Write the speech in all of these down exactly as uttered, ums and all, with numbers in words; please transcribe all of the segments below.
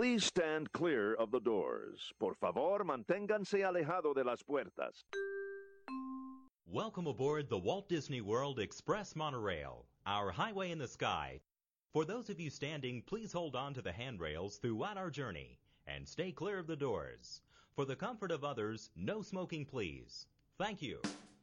Please stand clear of the doors. Por favor, manténganse alejado de las puertas. Welcome aboard the Walt Disney World Express Monorail, our highway in the sky. For those of you standing, please hold on to the handrails throughout our journey and stay clear of the doors. For the comfort of others, no smoking, please. Thank you.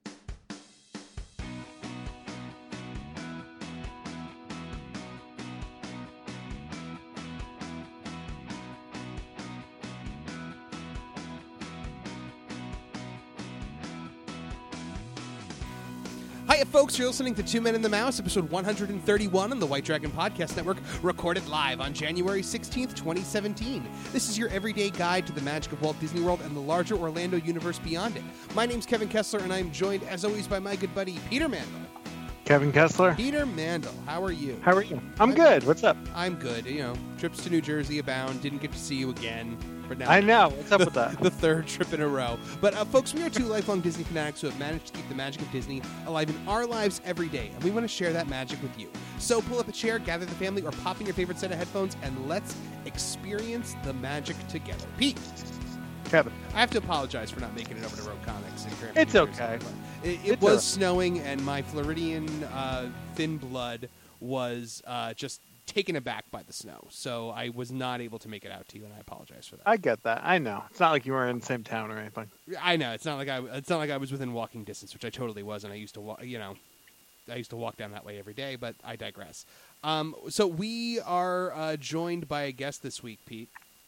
Hiya, folks. You're listening to Two Men and the Mouse, episode one hundred thirty-one on the White Dragon Podcast Network, recorded live on January sixteenth, twenty seventeen. This is your everyday guide to the magic of Walt Disney World and the larger Orlando universe beyond it. My name's Kevin Kessler, and I'm joined, as always, by my good buddy, Peter Mandel. Kevin Kessler. Peter Mandel, how are you? How are you? I'm, I'm good. What's up? I'm good. You know, trips to New Jersey abound. Didn't get to see you again. For now. I know. What's up the, with that? The third trip in a row. But, uh, folks, we are two lifelong Disney fanatics who have managed to keep the magic of Disney alive in our lives every day, and we want to share that magic with you. So pull up a chair, gather the family, or pop in your favorite set of headphones, and let's experience the magic together. Pete. Kevin. I have to apologize for not making it over to Rogue Comics. In Cranford, it's New okay. Jersey, it it it's was right. snowing, and my Floridian uh, thin blood was uh, just taken aback by the snow, so I was not able to make it out to you, and I apologize for that. I get that. I know. It's not like you were in the same town or anything. I know. It's not like I. It's not like I was within walking distance, which I totally was, and I used to walk. You know, I used to walk down that way every day. But I digress. Um, so we are uh, joined by a guest this week, Pete.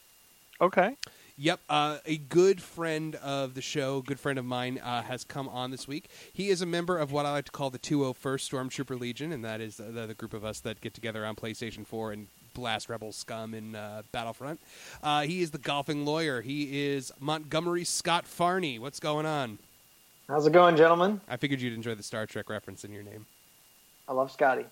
Okay. Yep, uh, a good friend of the show, good friend of mine, uh, has come on this week. He is a member of what I like to call the two oh first Stormtrooper Legion, and that is the, the group of us that get together on PlayStation four and blast Rebel scum in uh, Battlefront. Uh, he is the golfing lawyer. He is Montgomery Scott Farney. What's going on? How's it going, gentlemen? I figured you'd enjoy the Star Trek reference in your name. I love Scotty.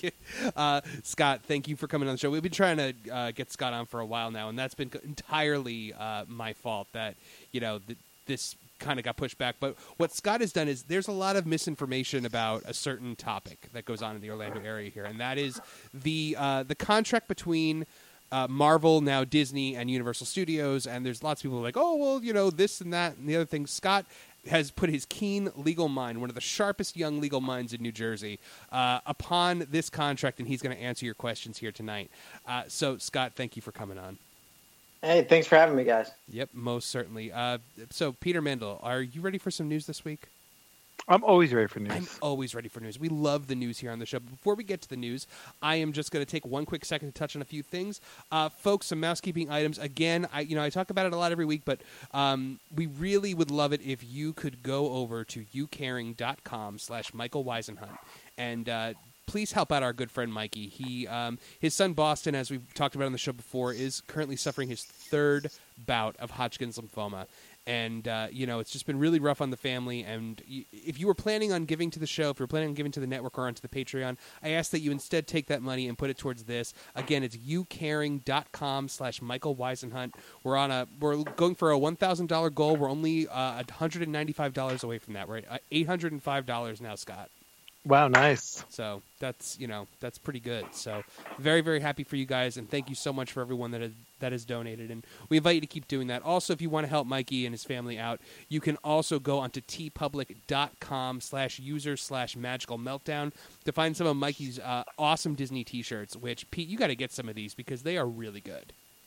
uh, Scott, thank you for coming on the show. We've been trying to uh, get Scott on for a while now, and that's been entirely uh, my fault that, you know, th- this kind of got pushed back. But what Scott has done is there's a lot of misinformation about a certain topic that goes on in the Orlando area here, and that is the uh, the contract between uh, Marvel, now Disney, and Universal Studios. And there's lots of people who are like, oh, well, you know, this and that and the other thing. Scott has put his keen legal mind, one of the sharpest young legal minds in New Jersey, uh, upon this contract, and he's going to answer your questions here tonight. Uh, so, Scott, thank you for coming on. Hey, thanks for having me, guys. Yep, most certainly. Uh, so, Peter Mandel, are you ready for some news this week? I'm always ready for news. I'm always ready for news. We love the news here on the show. But before we get to the news, I am just going to take one quick second to touch on a few things. Uh, folks, some mousekeeping items. Again, I you know I talk about it a lot every week, but um, we really would love it if you could go over to youcaring.com slash Michael Weisenhunt and uh, please help out our good friend Mikey. He um, his son Boston, as we've talked about on the show before, is currently suffering his third bout of Hodgkin's lymphoma. And, uh, you know, it's just been really rough on the family. And y- if you were planning on giving to the show, if you're planning on giving to the network or onto the Patreon, I ask that you instead take that money and put it towards this. Again, it's youcaring.com slash Michael Weisenhunt. We're on a, we're going for a one thousand dollars goal. We're only uh, one hundred ninety-five dollars away from that. We're at eight hundred five dollars now, Scott. Wow, nice. So that's, you know, that's pretty good. So very, very happy for you guys, and thank you so much for everyone that has, that has donated. And we invite you to keep doing that. Also, if you want to help Mikey and his family out, you can also go onto tpublic.com slash user slash magical meltdown to find some of Mikey's uh, awesome Disney t-shirts, which, Pete, you got to get some of these because they are really good.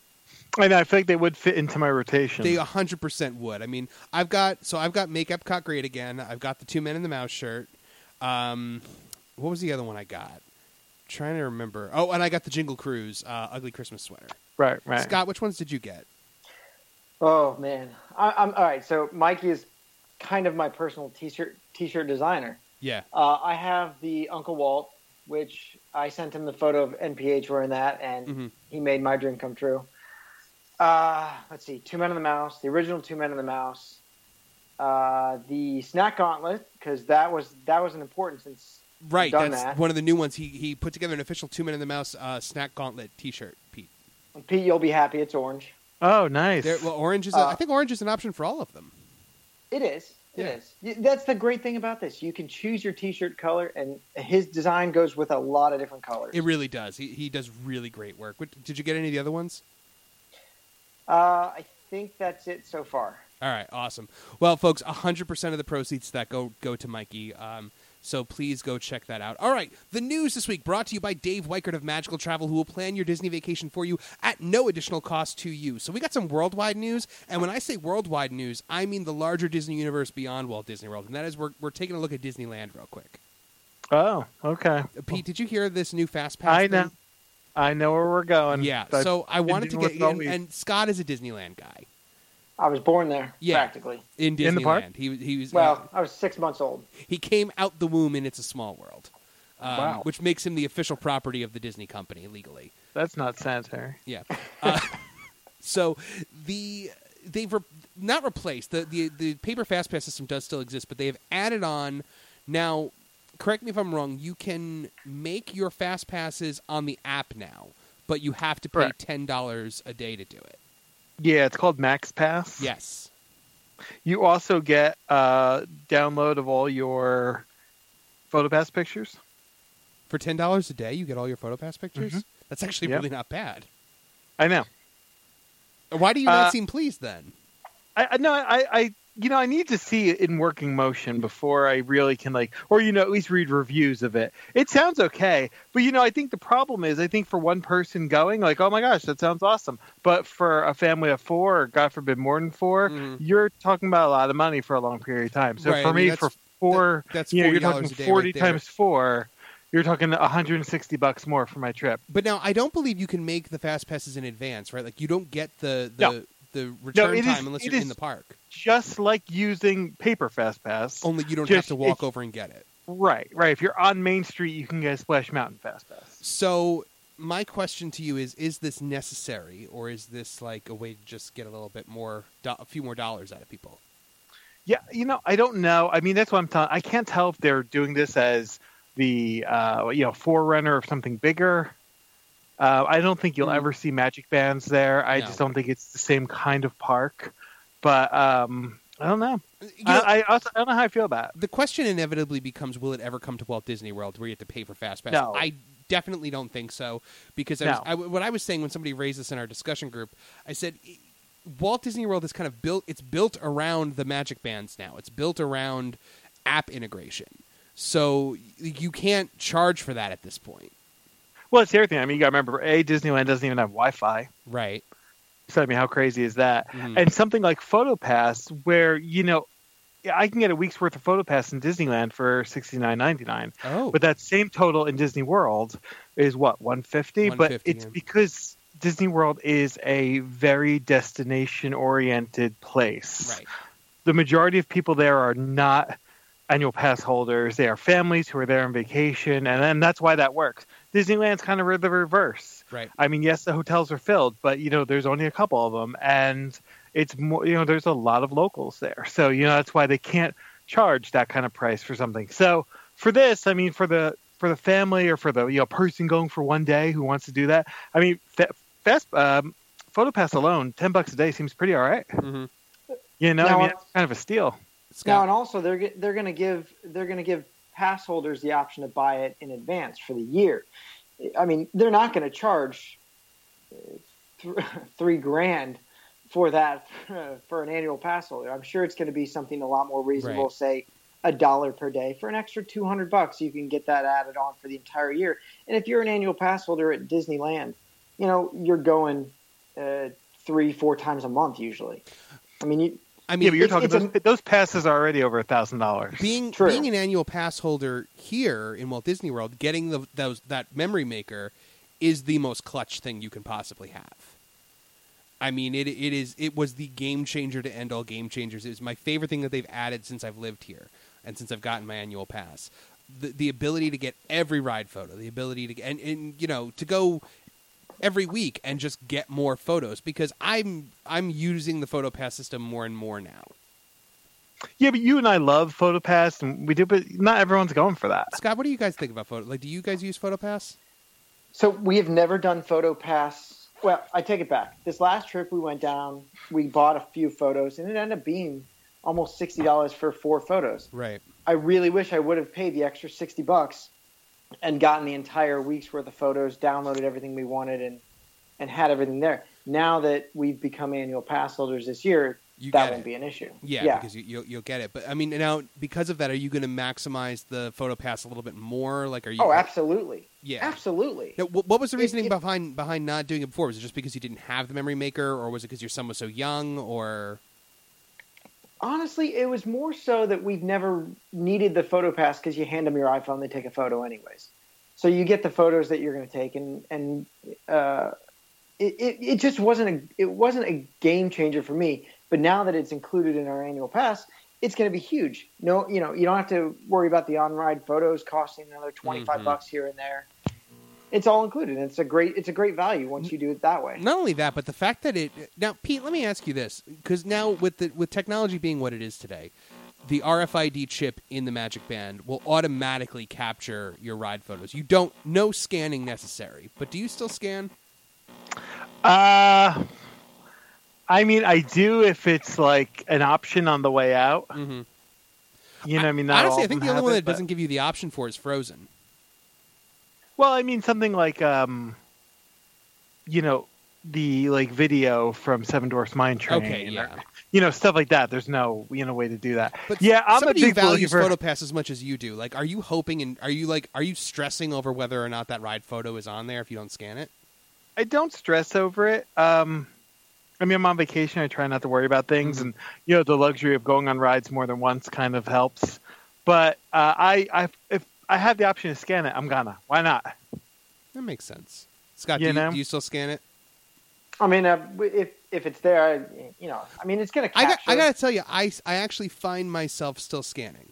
I know, I feel like they would fit into my rotation. They one hundred percent would. I mean, I've got, so I've got Make Epcot Great Again. I've got the Two Men in the Mouse shirt. Um, what was the other one I got? I'm trying to remember. Oh, and I got the Jingle Cruise uh, Ugly Christmas sweater. Right, right. Scott, which ones did you get? Oh man, I, I'm all right. So Mikey is kind of my personal t-shirt t-shirt designer. Yeah. Uh, I have the Uncle Walt, which I sent him the photo of N P H wearing that, and mm-hmm. he made my dream come true. Uh, let's see, Two Men in the Mouse, the original Two Men in the Mouse. Uh, the Snack Gauntlet, because that was that was an important since right. done That's that. one of the new ones. He he put together an official Two Men in the Mouse uh, Snack Gauntlet T-shirt. Pete. Pete, you'll be happy. It's orange. Oh, nice. There, well, orange is. A, Uh, I think orange is an option for all of them. It is. It Yeah. is. Y- That's the great thing about this. You can choose your T-shirt color, and his design goes with a lot of different colors. It really does. He he does really great work. What, did you get any of the other ones? Uh, I think that's it so far. All right, awesome. Well, folks, one hundred percent of the proceeds to that go go to Mikey. Um, so please go check that out. All right, the news this week brought to you by Dave Weichert of Magical Travel, who will plan your Disney vacation for you at no additional cost to you. So we got some worldwide news, and when I say worldwide news, I mean the larger Disney universe beyond Walt Disney World, and that is we're, we're taking a look at Disneyland real quick. Oh, okay. Uh, Pete, did you hear this new Fast Pass I thing? know. I know where we're going. Yeah, That's so I wanted to get, Disney World and, and Scott is a Disneyland guy. I was born there, Yeah. practically. In Disneyland. In the park? He, he was, Well, I was six months old. He came out the womb in It's a Small World, um, Wow. which makes him the official property of the Disney company legally. That's not sanitary. Yeah. Uh, so the they've re- not replaced the, the the paper fast pass system does still exist, but they have added on now. Correct me if I'm wrong. You can make your fast passes on the app now, but you have to pay Correct. ten dollars a day to do it. Yeah, it's called Max Pass. Yes. You also get uh, download of all your PhotoPass pictures. For ten dollars a day, you get all your PhotoPass pictures. Mhm. That's actually Yep. really not bad. I know. Why do you not Uh, seem pleased then? I, I no, I, I, you know, I need to see it in working motion before I really can like, or you know, at least read reviews of it. It sounds okay, but you know, I think the problem is, I think for one person going, like, oh my gosh, that sounds awesome, but for a family of four, or God forbid, more than four, Mhm. you're talking about a lot of money for a long period of time. So Right, for I mean, me, that's- for four, that- that's you know, you're forty talking dollars a day forty right there. times four. You're talking one hundred sixty bucks more for my trip. But now I don't believe you can make the fast passes in advance, right? Like you don't get the the, No. the return it is- time unless it you're in is- the park. Just like using paper fast pass. Only you don't have just- to walk it's- over and get it. Right, right. If you're on Main Street, you can get a Splash Mountain fast pass. So my question to you is: is this necessary, or is this like a way to just get a little bit more, do- a few more dollars out of people? Yeah, you know, I don't know. I mean, that's what I'm telling. I can't tell if they're doing this as the uh, you know forerunner of something bigger. Uh, I don't think you'll Mm. ever see Magic Bands there. I No. just don't think it's the same kind of park. But um, I don't know. You know, I, I, also, I don't know how I feel about it. the question inevitably becomes: will it ever come to Walt Disney World where you have to pay for fast pass? No. I definitely don't think so, because I was, No. I, what I was saying when somebody raised this in our discussion group, I said Walt Disney World is kind of built. It's built around the Magic Bands now. It's built around app integration, so you can't charge for that at this point, Well, it's the other thing. I mean, you got to remember, A, Disneyland doesn't even have Wi-Fi. right? So, I mean, how crazy is that? Mhm. And something like PhotoPass, where, you know, yeah, I can get a week's worth of PhotoPass in Disneyland for sixty-nine ninety-nine. Oh, But that same total in Disney World is what, one fifty? But one fifty, it's yeah. because Disney World is a very destination-oriented place. right. The majority of people there are not annual pass holders. They are families who are there on vacation, and then that's why that works. Disneyland's kind of the reverse. Right. I mean, yes, the hotels are filled, but you know, there's only a couple of them, and it's more, you know, there's a lot of locals there. So you know, that's why they can't charge that kind of price for something. So for this, I mean, for the for the family or for the you know person going for one day who wants to do that, I mean, fa- fast um, PhotoPass alone, ten bucks a day seems pretty all right. Mm-hmm. You know, Now, I mean, uh, it's kind of a steal. Now, Scott, and also they're ge- they're going to give they're going to give pass holders the option to buy it in advance for the year. I mean, they're not going to charge uh, th- three grand for that uh, for an annual pass holder. I'm sure it's going to be something a lot more reasonable. Right. Say a dollar per day for an extra two hundred bucks. You can get that added on for the entire year. And if you're an annual pass holder at Disneyland, you know you're going uh, three four times a month usually. I mean, you, I mean, Yeah, but you're it's- talking it's those, those passes are already over a thousand dollars. being True. being an annual pass holder here in Walt Disney World, getting the, those that memory maker is the most clutch thing you can possibly have. I mean, it it is it was the game changer to end all game changers. It was my favorite thing that they've added since I've lived here and since I've gotten my annual pass. The the ability to get every ride photo, the ability to and, and you know to go every week and just get more photos, because I'm I'm using the PhotoPass system more and more now. Yeah, but you and I love PhotoPass, and we do, but not everyone's going for that. Scott, what do you guys think about photo? Like, do you guys use PhotoPass? So we have never done PhotoPass. Well, I take it back. This last trip we went down, we bought a few photos, and it ended up being almost sixty dollars for four photos. Right. I really wish I would have paid the extra sixty bucks and gotten the entire week's worth of photos, downloaded everything we wanted, and and had everything there. Now that we've become annual pass holders this year, You that get won't it. be an issue. Yeah, yeah. because you, you'll, you'll get it. But I mean, now because of that, are you going to maximize the photo pass a little bit more? Like, are you? Oh, absolutely. Yeah, absolutely. Now, what, what was the It- reasoning it- behind behind not doing it before? Was it just because you didn't have the memory maker, or was it because your son was so young, or? Honestly, it was more so that we've never needed the photo pass because you hand them your iPhone, they take a photo anyways. So you get the photos that you're going to take, and and uh, it, it it just wasn't a it wasn't a game changer for me. But now that it's included in our annual pass, it's going to be huge. No, you know, you don't have to worry about the on-ride photos costing another twenty-five Mhm. bucks here and there. It's all included. It's a great it's a great value once you do it that way. Not only that, but the fact that it now, Pete. Let me ask you this, because now with the with technology being what it is today, the R F I D chip in the Magic Band will automatically capture your ride photos. You don't no scanning necessary, but do you still scan? Uh, I mean, I do if it's like an option on the way out. Mm-hmm. You know, I, mean, not honestly, all I think of the them only have one it, that but- doesn't give you the option for is Frozen. Well, I mean, something like, um, you know, the like video from Seven Dwarfs Mine Train. Okay, or, yeah. you know, stuff like that. There's no, you know, way to do that. But yeah, I'm a somebody who big values believer. PhotoPass as much as you do. Like, are you hoping and are you like are you stressing over whether or not that ride photo is on there if you don't scan it? I don't stress over it. Um, I mean, I'm on vacation. I try not to worry about things, Mhm. and you know, the luxury of going on rides more than once kind of helps. But uh, I, I, if I have the option to scan it, I'm gonna. Why not? That makes sense. Scott, You do, you, know? do you still scan it? I mean, uh, if if it's there, I, you know, I mean, it's going to I capture. got, I got to tell you, I, I actually find myself still scanning.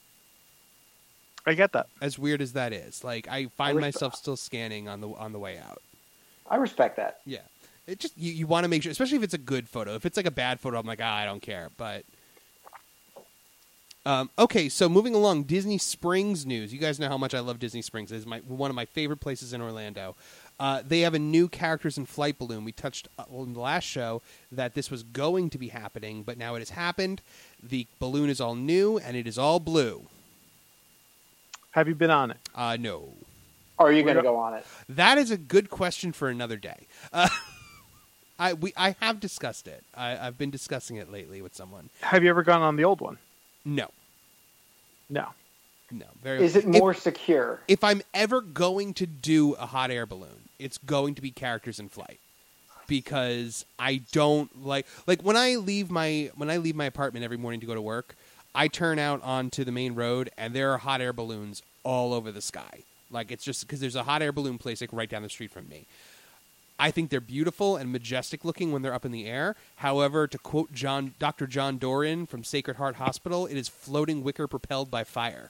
I get that. As weird as that is, like I find respe- myself still scanning on the on the way out. I respect that. Yeah, it just you, you want to make sure, especially if it's a good photo. If it's like a bad photo, I'm like, ah, I don't care. But um, okay, so moving along, Disney Springs news. You guys know how much I love Disney Springs. It is my one of my favorite places in Orlando. Uh, they have a new Characters in Flight balloon. We touched uh, well, in the last show that this was going to be happening, but now it has happened. The balloon is all new and it is all blue. Have you been on it? Uh, no. Or are you going to We're- go on it? That is a good question for another day. Uh, I we I have discussed it. I, I've been discussing it lately with someone. Have you ever gone on the old one? No, No. no. Very. Is it if- more secure? If I'm ever going to do a hot air balloon, it's going to be Characters in Flight, because I don't like like when I leave my when I leave my apartment every morning to go to work, I turn out onto the main road and there are hot air balloons all over the sky. Like it's just because there's a hot air balloon place like right down the street from me. I think they're beautiful and majestic looking when they're up in the air. However, to quote John, Doctor John Doran from Sacred Heart Hospital, it is floating wicker propelled by fire.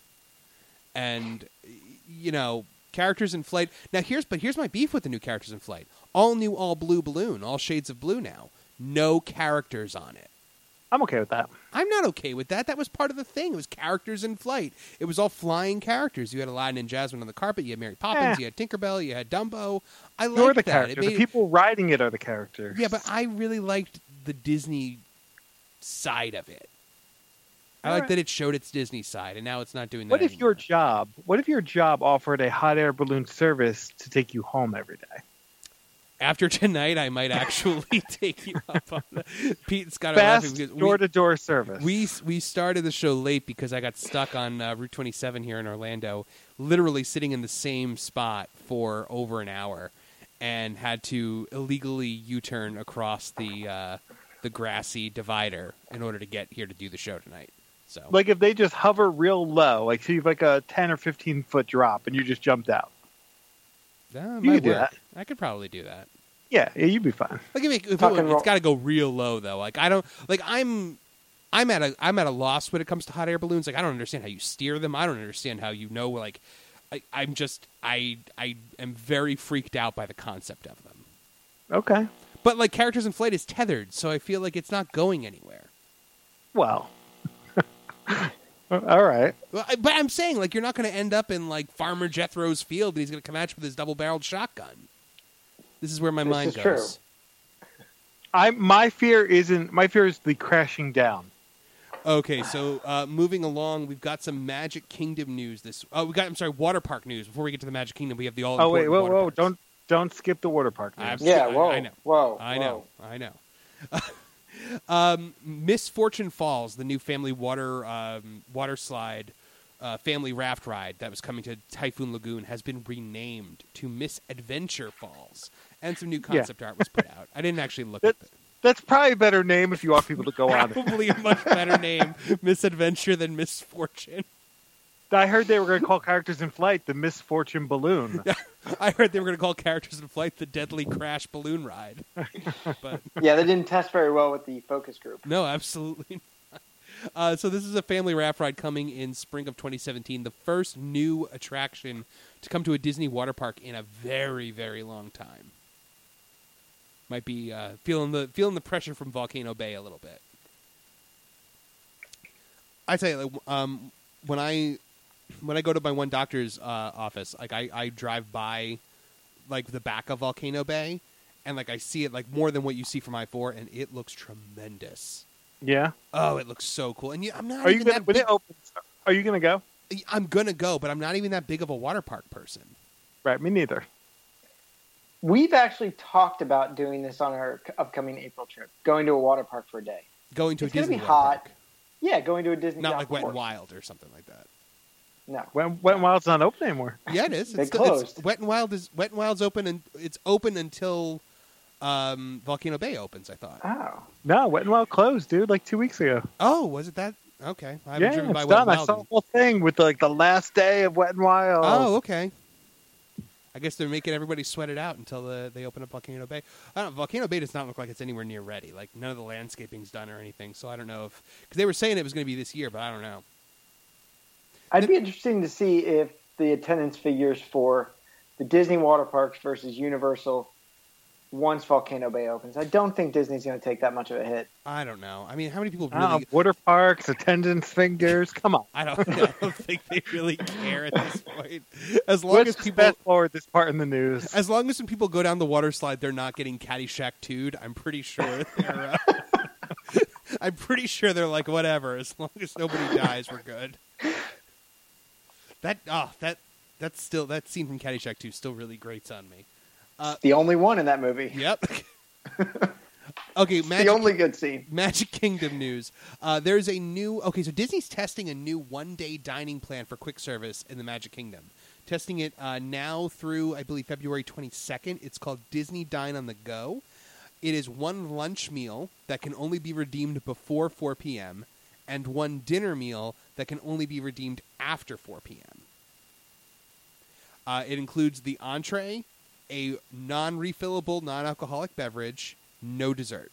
And, you know, Characters in Flight. Now, here's but here's my beef with the new Characters in Flight. All new, all blue balloon, all shades of blue now. No characters on it. I'm okay with that. I'm not okay with that. That was part of the thing. It was Characters in Flight. It was all flying characters. You had Aladdin and Jasmine on the carpet. You had Mary Poppins. Eh. You had Tinkerbell. You had Dumbo. I You're liked the that. character. It made- The people riding it are the characters. yeah, but I really liked the Disney side of it. I All like right. that it showed its Disney side, and now it's not doing that What if your anymore. job? What if your job offered a hot air balloon service to take you home every day? After tonight, I might actually take you up on the Pete and Scott are laughing Fast because we- door to door service. We we started the show late because I got stuck on uh, Route twenty-seven here in Orlando, literally sitting in the same spot for over an hour, and had to illegally U-turn across the uh, the grassy divider in order to get here to do the show tonight. So, like if they just hover real low, like so you've like a ten or fifteen foot drop, and you just jumped out. that you might could do work. that. I could probably do that. Yeah, yeah, you'd be fine. Like if, it, if Tuck it, and roll. it's got to go real low though. Like I don't like I'm I'm at a I'm at a loss when it comes to hot air balloons. Like I don't understand how you steer them. I don't understand how you know like I, I'm just I I am very freaked out by the concept of them. Okay. But like Characters in Flight is tethered, so I feel like it's not going anywhere. Well. All right. Well, I- But I'm saying like you're not going to end up in like Farmer Jethro's field and he's going to come at you with his double-barreled shotgun. This is where my This mind is goes. true. I my fear isn't my fear is the crashing down. Okay, so uh, moving along, we've got some Magic Kingdom news. This oh, we got I'm sorry, water park news. Before we get to the Magic Kingdom, we have the all. Oh wait, whoa, water whoa! parks. Don't Don't skip the water park news. I'm- Yeah, I- whoa, I know. whoa, I whoa. know. I know. um, Misfortune Falls, the new family water um, water slide, uh, family raft ride that was coming to Typhoon Lagoon, has been renamed to Misadventure Falls, and some new concept art was put out. I didn't actually look at That's, it. that's probably a better name if you want people to go on it. Probably a much better name, Misadventure, than Misfortune. I heard they were going to call characters in flight the Misfortune Balloon. I heard they were going to call characters in flight the Deadly Crash Balloon Ride. But Yeah, they didn't test very well with the focus group. no, absolutely not. Uh, so this is a family raft ride coming in spring of twenty seventeen, the first new attraction to come to a Disney water park in a very, very long time. Might be uh, feeling the feeling the pressure from Volcano Bay a little bit. I tell you, like, um, when I when I go to my one doctor's uh, office, like I, I drive by like the back of Volcano Bay, and like I see it like more than what you see from I four, and it looks tremendous. Yeah. Oh, it looks so cool. And you, I'm not Are you even gonna that when big. it opens? Are you gonna go? I'm gonna go, but I'm not even that big of a water park person. Right. Me neither. We've actually talked about doing this on our c- upcoming April trip, going to a water park for a day. Going to It's a gonna Disney be water hot. park, Yeah, going to a Disney. not South like Wet and Force. Wild or something like that. No. When Wet n Wild's not open anymore. Yeah, it is. They It's, still, it's closed. Wet and Wild is Wet and Wild's open, and it's open until um, Volcano Bay opens. I thought. Oh. No, Wet n Wild closed, dude, like two weeks ago. Oh, was it that? Okay, I haven't Yeah, driven by it's Wet done. and I Wild. saw the in- whole thing with like the last day of Wet n Wild. Oh, okay. I guess they're making everybody sweat it out until the, they open up Volcano Bay. I don't know, Volcano Bay does not look like it's anywhere near ready. Like none of the landscaping's done or anything. So I don't know if because they were saying it was going to be this year, but I don't know. I'd be interesting to see if the attendance figures for the Disney water parks versus Universal once Volcano Bay opens. I don't think Disney's going to take that much of a hit. I don't know. I mean, how many people Ah, really? water parks, attendance fingers. Come on. I don't. I don't think they really care at this point. As long Let's as just people, fast forward this part in the news. as long as when people go down the water slide, they're not getting Caddyshack two'd. I'm pretty sure they're. Uh, I'm pretty sure they're like whatever. As long as nobody dies, we're good. That oh that that's still that scene from Caddyshack two still really grates on me. Uh, The only one in that movie. Yep. Okay, The Magic, only good scene. Magic Kingdom news. Uh, there's a new. Okay, so Disney's testing a new one-day dining plan for quick service in the Magic Kingdom. Testing it uh, now through, I believe, February twenty-second. It's called Disney Dine on the Go. It is one lunch meal that can only be redeemed before four p.m. and one dinner meal that can only be redeemed after four p.m. Uh, it includes the entree, a non-refillable, non-alcoholic beverage, no dessert.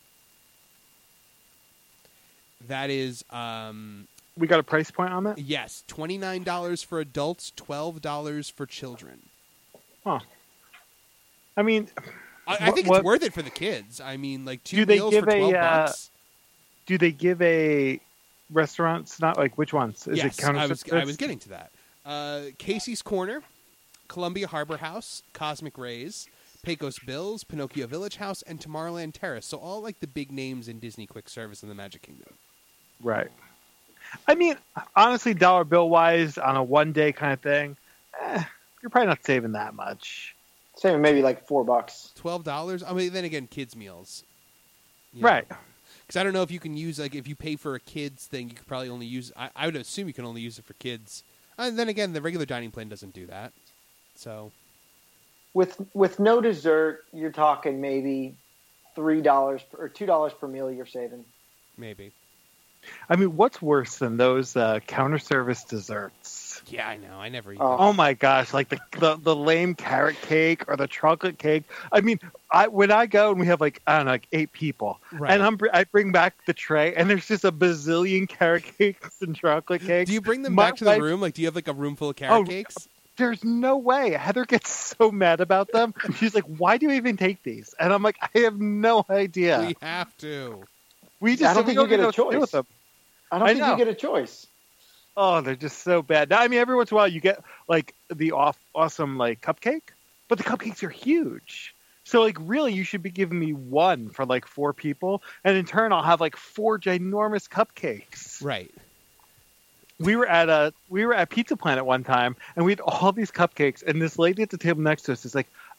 That is, um, We got a price point on that? yes, twenty-nine dollars for adults, twelve dollars for children. Huh. I mean, I, I What- think what- it's worth it for the kids. I mean, like two Do they meals give for twelve a, uh, bucks. do they give a restaurants? Not like which ones? Is Yes, it counter I was, service? I was getting to that. Uh, Casey's Corner, Columbia Harbor House, Cosmic Rays, Pecos Bills, Pinocchio Village House, and Tomorrowland Terrace. So all like the big names in Disney quick service in the Magic Kingdom. Right. I mean, honestly, dollar bill wise, on a one day kind of thing, eh, you're probably not saving that much. Saving maybe like four bucks. Twelve dollars. I mean, then again, kids meals. You Right. Because I don't know if you can use like if you pay for a kids thing, you could probably only use. I, I would assume you can only use it for kids. And then again, the regular dining plan doesn't do that. So With with no dessert, you're talking maybe three dollars or two dollars per meal you're saving. maybe. I mean, what's worse than those uh, counter service desserts? Yeah, I know. I never eat. Oh. them. Oh my gosh, like the, the the lame carrot cake or the chocolate cake. I mean, I when I go and we have like I don't know, like eight people, Right. and I'm br- I bring back the tray and there's just a bazillion carrot cakes and chocolate cakes. Do you bring them My back to the wife- room? Like, do you have like a room full of carrot Oh, cakes? There's no way. Heather gets so mad about them. She's like, "Why do you even take these?" And I'm like, "I have no idea. We have to. We just I don't we think you don't get know a what to do choice. with them." I don't I think know. you get a choice. Oh, they're just so bad. Now, I mean, every once in a while you get like the off awesome like cupcake, but the cupcakes are huge. So like really you should be giving me one for like four people, and in turn I'll have like four ginormous cupcakes. Right. We were at a we were at Pizza Planet one time and we had all these cupcakes, and this lady at the table next to us is like,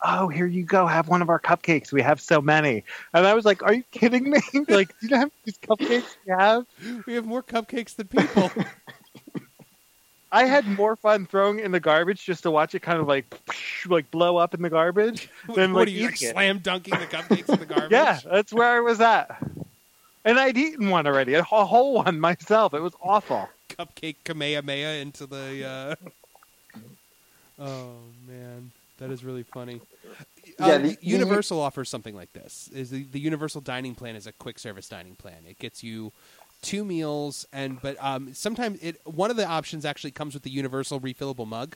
"Oh, here you go, have one of our cupcakes. We have so many." And I was like, "Are you kidding me? Like, do you know how many these cupcakes we have?" We have more cupcakes than people. I had more fun throwing it in the garbage just to watch it kind of like like blow up in the garbage than what like are you like eating it. slam dunking the cupcakes in the garbage? Yeah, that's where I was at. And I'd eaten one already, a whole one myself. It was awful. Cupcake Kamehameha into the. Uh... Oh man, that is really funny. Yeah, uh, the- the- Universal offers something like this. Is the, the Universal Dining Plan is a quick service dining plan. It gets you two meals, and but um, sometimes it one of the options actually comes with the Universal refillable mug,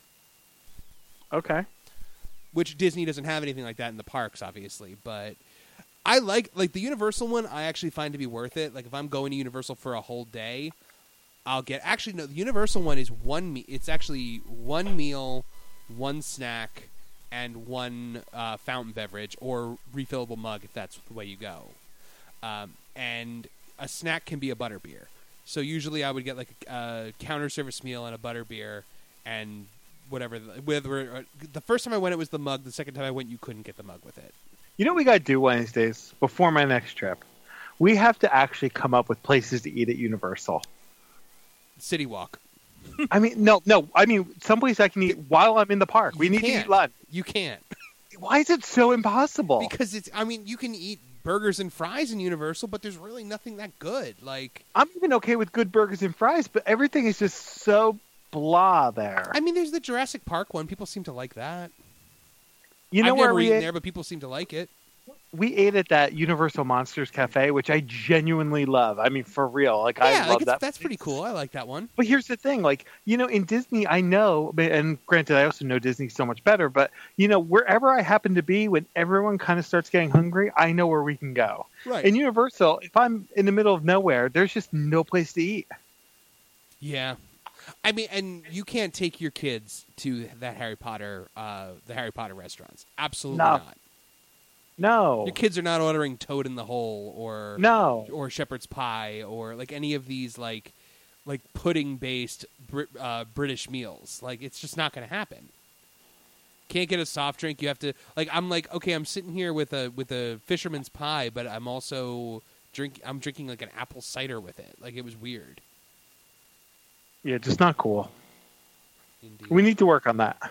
Okay. which Disney doesn't have anything like that in the parks, obviously. But I like like the Universal one. I actually find to be worth it. Like if I'm going to Universal for a whole day, I'll get actually no. The Universal one is one. Me- it's actually one meal, one snack, and one uh, fountain beverage or refillable mug if that's the way you go. Um, and a snack can be a butterbeer. So usually I would get like a, a counter service meal and a butterbeer and whatever. The, whether uh, the first time I went it was the mug. The second time I went you couldn't get the mug with it. You know what we got to do Wednesdays before my next trip? We have to actually come up with places to eat at Universal. City Walk. I mean, no, no. I mean, someplace I can eat while I'm in the park. We You need to can't. eat lunch. You can't. Why is it so impossible? Because it's, I mean, you can eat burgers and fries in Universal, but there's really nothing that good. Like, I'm even okay with good burgers and fries, but everything is just so blah there. I mean, there's the Jurassic Park one. People seem to like that. You know I've where never we eaten ate? there, but people seem to like it. We ate at that Universal Monsters Cafe, which I genuinely love. I mean, for real. Like, I yeah, love like it's, that. that's pretty cool. I like that one. But here's the thing, like, you know, in Disney, I know, and granted, I also know Disney so much better, but, you know, wherever I happen to be, when everyone kind of starts getting hungry, I know where we can go. Right. In Universal, if I'm in the middle of nowhere, there's just no place to eat. Yeah. I mean, and you can't take your kids to that Harry Potter, uh, the Harry Potter restaurants. Absolutely No. not. No. Your kids are not ordering Toad in the Hole or No. or Shepherd's Pie or like any of these like like pudding based Brit, uh, British meals. Like it's just not going to happen. Can't get a soft drink. You have to like. I'm like okay. I'm sitting here with a with a fisherman's pie, but I'm also drink. I'm drinking like an apple cider with it. Like it was weird. Yeah, just not cool. Indeed. We need to work on that.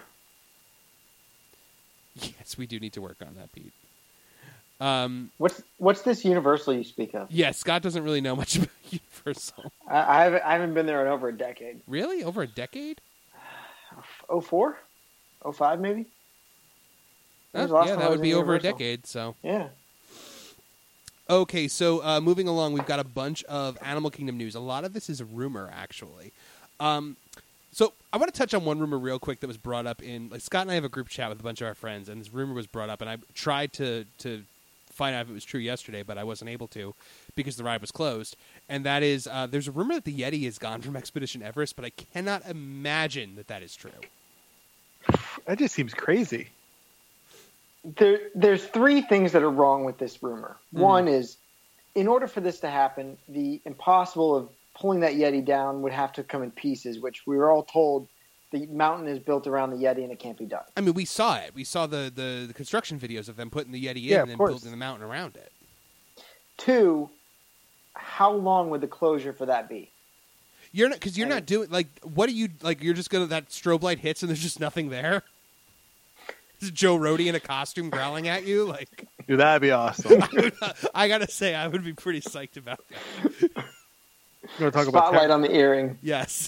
Yes, we do need to work on that, Pete. Um, What's what's this Universal you speak of? yeah, Scott doesn't really know much about Universal. I, I haven't I haven't been there in over a decade. Really, over a decade? Oh four, oh five maybe. When was the Uh, last yeah, time that I would was be in over a Universal? decade. So. Yeah. Okay, so uh, moving along, we've got a bunch of Animal Kingdom news. A lot of this is a rumor, actually. Um, so I want to touch on one rumor real quick that was brought up in. Like Scott and I have a group chat with a bunch of our friends, and this rumor was brought up, and I tried to to find out if it was true yesterday, but I wasn't able to because the ride was closed. And that is, uh, there's a rumor that the Yeti is gone from Expedition Everest, but I cannot imagine that that is true. That just seems crazy. There, there's three things that are wrong with this rumor. Mhm. One is, in order for this to happen, the impossible of pulling that Yeti down would have to come in pieces, which we were all told the mountain is built around the Yeti and it can't be done. I mean, we saw it. We saw the, the, the construction videos of them putting the Yeti in Yeah, and of then course. building the mountain around it. Two, how long would the closure for that be? You're not because you're And- not doing like what are you like? You're just gonna that strobe light hits and there's just nothing there. Is Joe Rody in a costume growling at you? Like, Dude, that'd be awesome. I gotta say, I would be pretty psyched about that. You want to talk about Spotlight on the earring. Yes.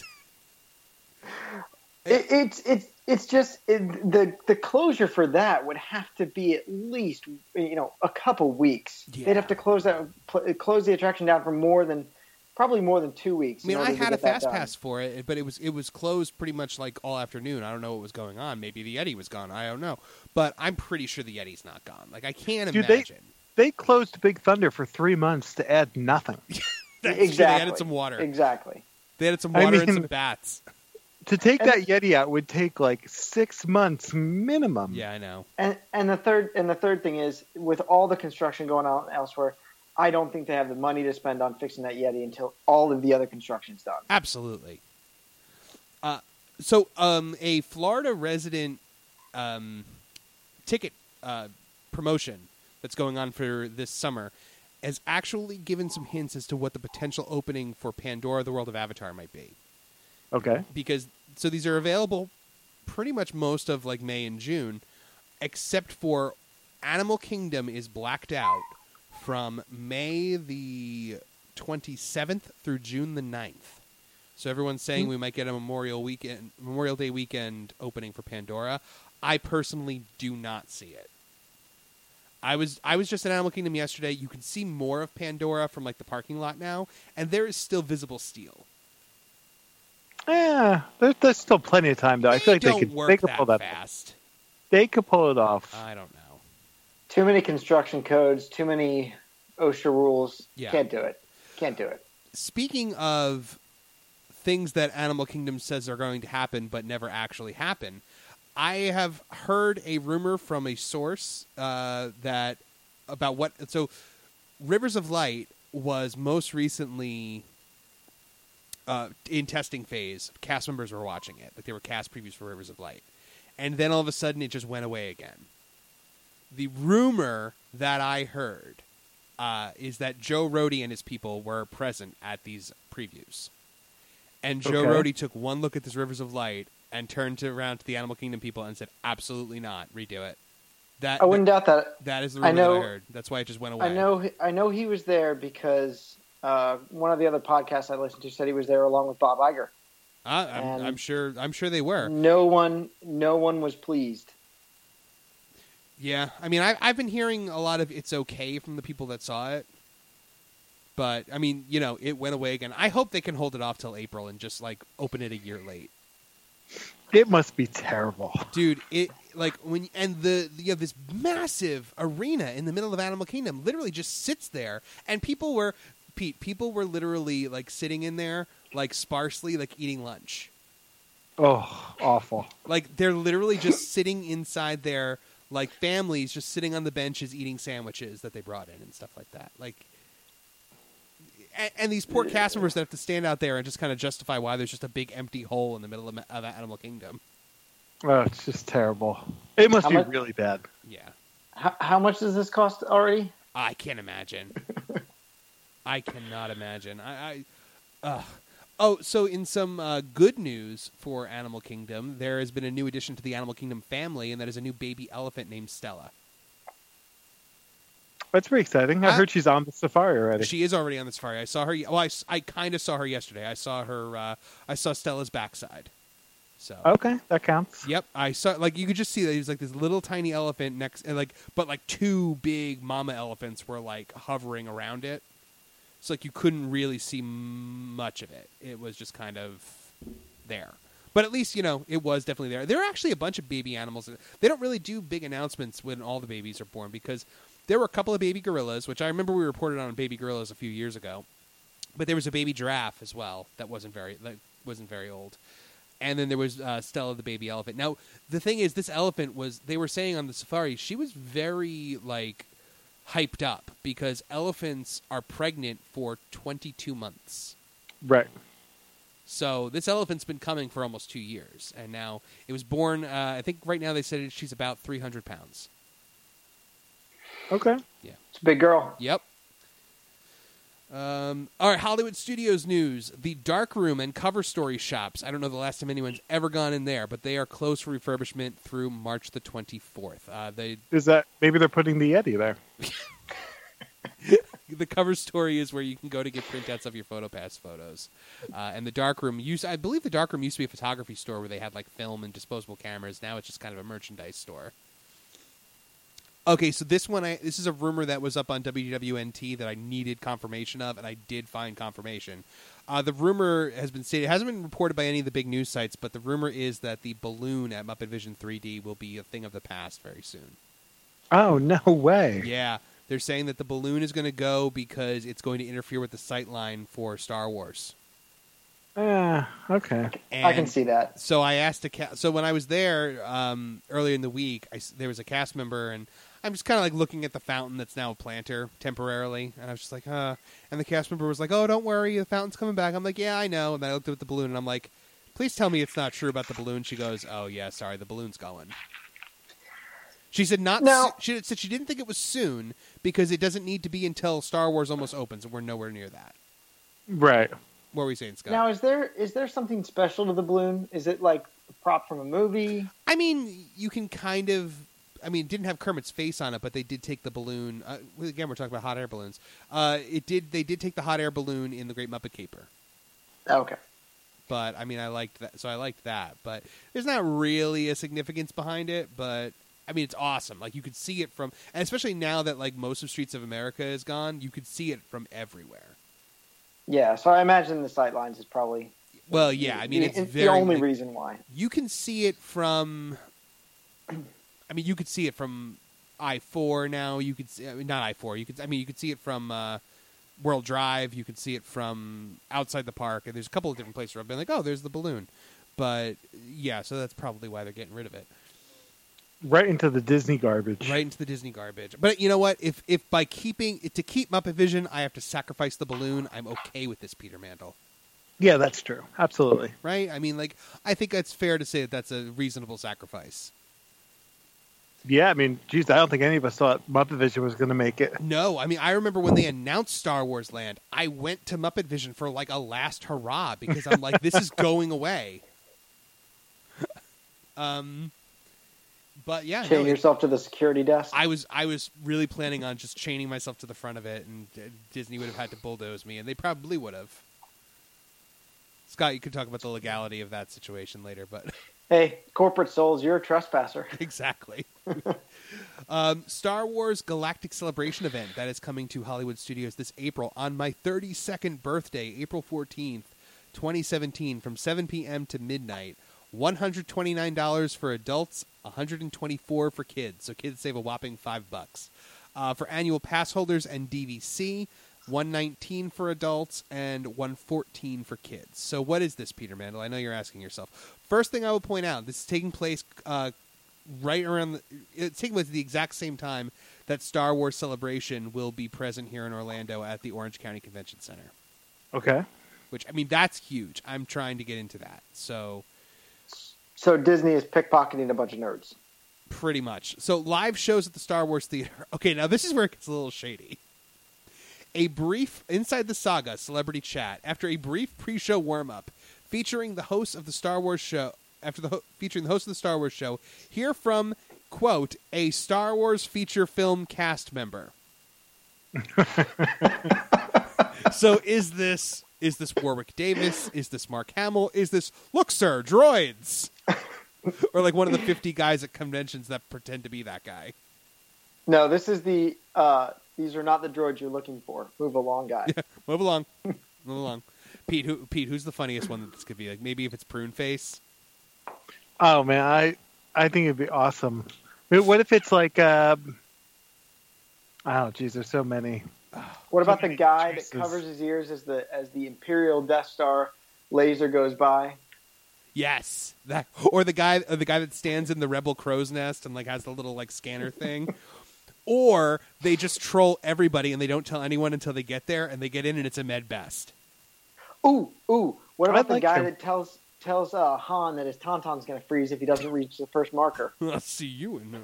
It, it's it's it's just it, the the closure for that would have to be at least you know a couple weeks. Yeah. They'd have to close that pl- close the attraction down for more than probably more than two weeks. I mean, in I order to had a get that fast done. pass for it, but it was it was closed pretty much like all afternoon. I don't know what was going on. Maybe the Yeti was gone. I don't know, but I'm pretty sure the Yeti's not gone. Like I can't Dude, they- imagine. They closed Big Thunder for three months to add nothing. That's true. Exactly. They added some water. Exactly. They added some I water and mean- some bats. To take And- that Yeti out would take like six months minimum. Yeah, I know. And and the third and the third thing is with all the construction going on elsewhere, I don't think they have the money to spend on fixing that Yeti until all of the other construction's done. Absolutely. Uh, so, um, a Florida resident um, ticket uh, promotion that's going on for this summer has actually given some hints as to what the potential opening for Pandora: The World of Avatar might be. Okay. Because so these are available pretty much most of like May and June, except for Animal Kingdom is blacked out from May the twenty-seventh through June the ninth. So everyone's saying Mm. we might get a Memorial weekend, Memorial Day weekend opening for Pandora. I personally do not see it. I was I was just at Animal Kingdom yesterday. You can see more of Pandora from like the parking lot now, and there is still visible steel. Yeah, there's, there's still plenty of time though. I feel like don't they could work they could that pull that. fast. They could pull it off. I don't know. Too many construction codes, too many OSHA rules. Yeah. Can't do it. Can't do it. Speaking of things that Animal Kingdom says are going to happen but never actually happen, I have heard a rumor from a source uh, that about what. So, Rivers of Light was most recently uh, in testing phase. Cast members were watching it, like they were cast previews for Rivers of Light, and then all of a sudden it just went away again. The rumor that I heard uh, is that Joe Rohde and his people were present at these previews. And Joe Okay. Rohde took one look at this Rivers of Light and turned to, around to the Animal Kingdom people and said, absolutely not, redo it. That I wouldn't doubt that. That is the rumor I know- that I heard. That's why it just went away. I know. I know he was there because uh, one of the other podcasts I listened to said he was there along with Bob Iger. Uh, I'm, and- I'm sure I'm sure they were. No one, no one was pleased. Yeah, I mean, I, I've been hearing a lot of it's okay from the people that saw it. But, I mean, you know, it went away again. I hope they can hold it off till April and just, like, open it a year late. It must be terrible. Dude, it, like, when, and the, you have this massive arena in the middle of Animal Kingdom literally just sits there. And people were, Pete, people were literally, like, sitting in there, like, sparsely, like, eating lunch. Oh, awful. Like, they're literally just sitting inside there, like, families just sitting on the benches eating sandwiches that they brought in and stuff like that. Like, and, and these poor cast members that have to stand out there and just kind of justify why there's just a big empty hole in the middle of, of Animal Kingdom. Oh, it's just terrible. It must How be much- really bad. Yeah. How, how much does this cost already? I can't imagine. I cannot imagine. I, I uh. Oh, so in some uh, good news for Animal Kingdom, there has been a new addition to the Animal Kingdom family, and that is a new baby elephant named Stella. That's pretty exciting. I Uh, heard she's on the safari already. She is already on the safari. I saw her. Well, I, I kind of saw her yesterday. I saw her. Uh, I saw Stella's backside. So. Okay, that counts. Yep, I saw. Like you could just see that he was like this little tiny elephant next, and like, but like two big mama elephants were like hovering around it. So like you couldn't really see m- much of it. It was just kind of there. But at least, you know, it was definitely there. There are actually a bunch of baby animals. They don't really do big announcements when all the babies are born because there were a couple of baby gorillas, which I remember we reported on baby gorillas a few years ago. But there was a baby giraffe as well that wasn't very that wasn't very old. And then there was uh, Stella the baby elephant. Now, the thing is, this elephant was, they were saying on the safari, she was very, like, hyped up because elephants are pregnant for twenty-two months. Right. So this elephant's been coming for almost two years, and now it was born. Uh, I think right now they said she's about three hundred pounds. Okay. It's a big girl. Yep. Um, all right, Hollywood Studios news: the Dark Room and Cover Story shops. I don't know the last time anyone's ever gone in there, but they are closed for refurbishment through March the twenty-fourth. Uh, they Is that maybe they're putting the Yeti there? The Cover Story is where you can go to get printouts of your PhotoPass photos. Uh, and the Darkroom used, I believe the Darkroom used to be a photography store where they had like film and disposable cameras. Now it's just kind of a merchandise store. Okay, so this one, I, this is a rumor that was up on W W N T that I needed confirmation of, and I did find confirmation. Uh, the rumor has been stated, it hasn't been reported by any of the big news sites, but the rumor is that the balloon at Muppet Vision three D will be a thing of the past very soon. Oh, no way. Yeah, they're saying that the balloon is going to go because it's going to interfere with the sight line for Star Wars. Ah, okay. And I can see that. So I asked a ca- so when I was there um, earlier in the week, I s there was a cast member, and I'm just kind of like looking at the fountain that's now a planter temporarily, and I was just like, uh. And the cast member was like, "Oh, don't worry, the fountain's coming back." I'm like, "Yeah, I know." And I looked at the balloon, and I'm like, "Please tell me it's not true about the balloon." She goes, "Oh yeah, sorry, the balloon's going." She said not. Now- Now, she said she didn't think it was soon because it doesn't need to be until Star Wars almost opens, and we're nowhere near that. Right. What were we saying, Scott? Now, is there is there something special to the balloon? Is it like a prop from a movie? I mean, you can kind of. I mean, it didn't have Kermit's face on it, but they did take the balloon. Uh, again, we're talking about hot air balloons. Uh, it did. They did take the hot air balloon in the Great Muppet Caper. Okay. But I mean, I liked that, so I liked that. But there's not really a significance behind it. But I mean, it's awesome. Like you could see it from, and especially now that like most of Streets of America is gone, you could see it from everywhere. Yeah, so I imagine the sight lines is probably Well, yeah, I mean, the, it's it's very the only like, reason why. you can see it from. I mean, you could see it from I four now. You could see, I mean, not I four. You could. I mean, you could see it from uh, World Drive. You could see it from outside the park. And there's a couple of different places where I've been like, oh, there's the balloon. But yeah, so that's probably why they're getting rid of it. Right into the Disney garbage. Right into the Disney garbage. But you know what? If if by keeping to keep Muppet Vision, I have to sacrifice the balloon, I'm okay with this, Peter Mandel. Yeah, that's true. Absolutely. Right? I mean, like, I think it's fair to say that that's a reasonable sacrifice. Yeah, I mean, geez, I don't think any of us thought Muppet Vision was going to make it. No, I mean, I remember when they announced Star Wars Land, I went to Muppet Vision for like a last hurrah because I'm like, this is going away. um, but yeah, Chain no, it- yourself to the security desk. I was I was really planning on just chaining myself to the front of it, and uh, Disney would have had to bulldoze me, and they probably would have. Scott, you could talk about the legality of that situation later, but Hey, corporate souls, you're a trespasser. exactly. um, Star Wars Galactic Celebration event that is coming to Hollywood Studios this April on my thirty-second birthday, April fourteenth, twenty seventeen, from seven p.m. to midnight. one hundred twenty-nine dollars for adults, one hundred twenty-four dollars for kids. So kids save a whopping five bucks. Uh, for annual pass holders and D V C, one hundred nineteen dollars for adults and one hundred fourteen dollars for kids. So what is this, Peter Mandel? I know you're asking yourself. First thing I will point out, this is taking place uh, right around the, it's taking place at the exact same time that Star Wars Celebration will be present here in Orlando at the Orange County Convention Center. Okay. Which, I mean, that's huge. I'm trying to get into that. So So Disney is pickpocketing a bunch of nerds. pretty much. So live shows at the Star Wars Theater. Okay, now this is where it gets a little shady. A brief Inside the Saga celebrity chat after a brief pre-show warm-up featuring the host of the Star Wars show. After the ho- featuring the host of the Star Wars show, hear from quote a Star Wars feature film cast member. So is this is this Warwick Davis? Is this Mark Hamill? Is this look, sir, droids? Or like one of the fifty guys at conventions that pretend to be that guy. No, this is the. Uh, these are not the droids you're looking for. Move along, guy. Yeah, move along, move along. Pete, who, Pete, who's the funniest one that this could be? Like maybe if it's Prune Face. Oh man, I I think it'd be awesome. I mean, what if it's like uh, oh geez, there's so many. What about So the many guy choices. that covers his ears as the as the Imperial Death Star laser goes by? Yes, that or the guy, or the guy that stands in the Rebel Crow's Nest and like has the little like scanner thing. Or they just troll everybody and they don't tell anyone until they get there and they get in and it's Ahmed Best. Ooh, ooh. What about I the like guy him. that tells tells uh, Han that his tauntaun's going to freeze if he doesn't reach the first marker? I'll see you in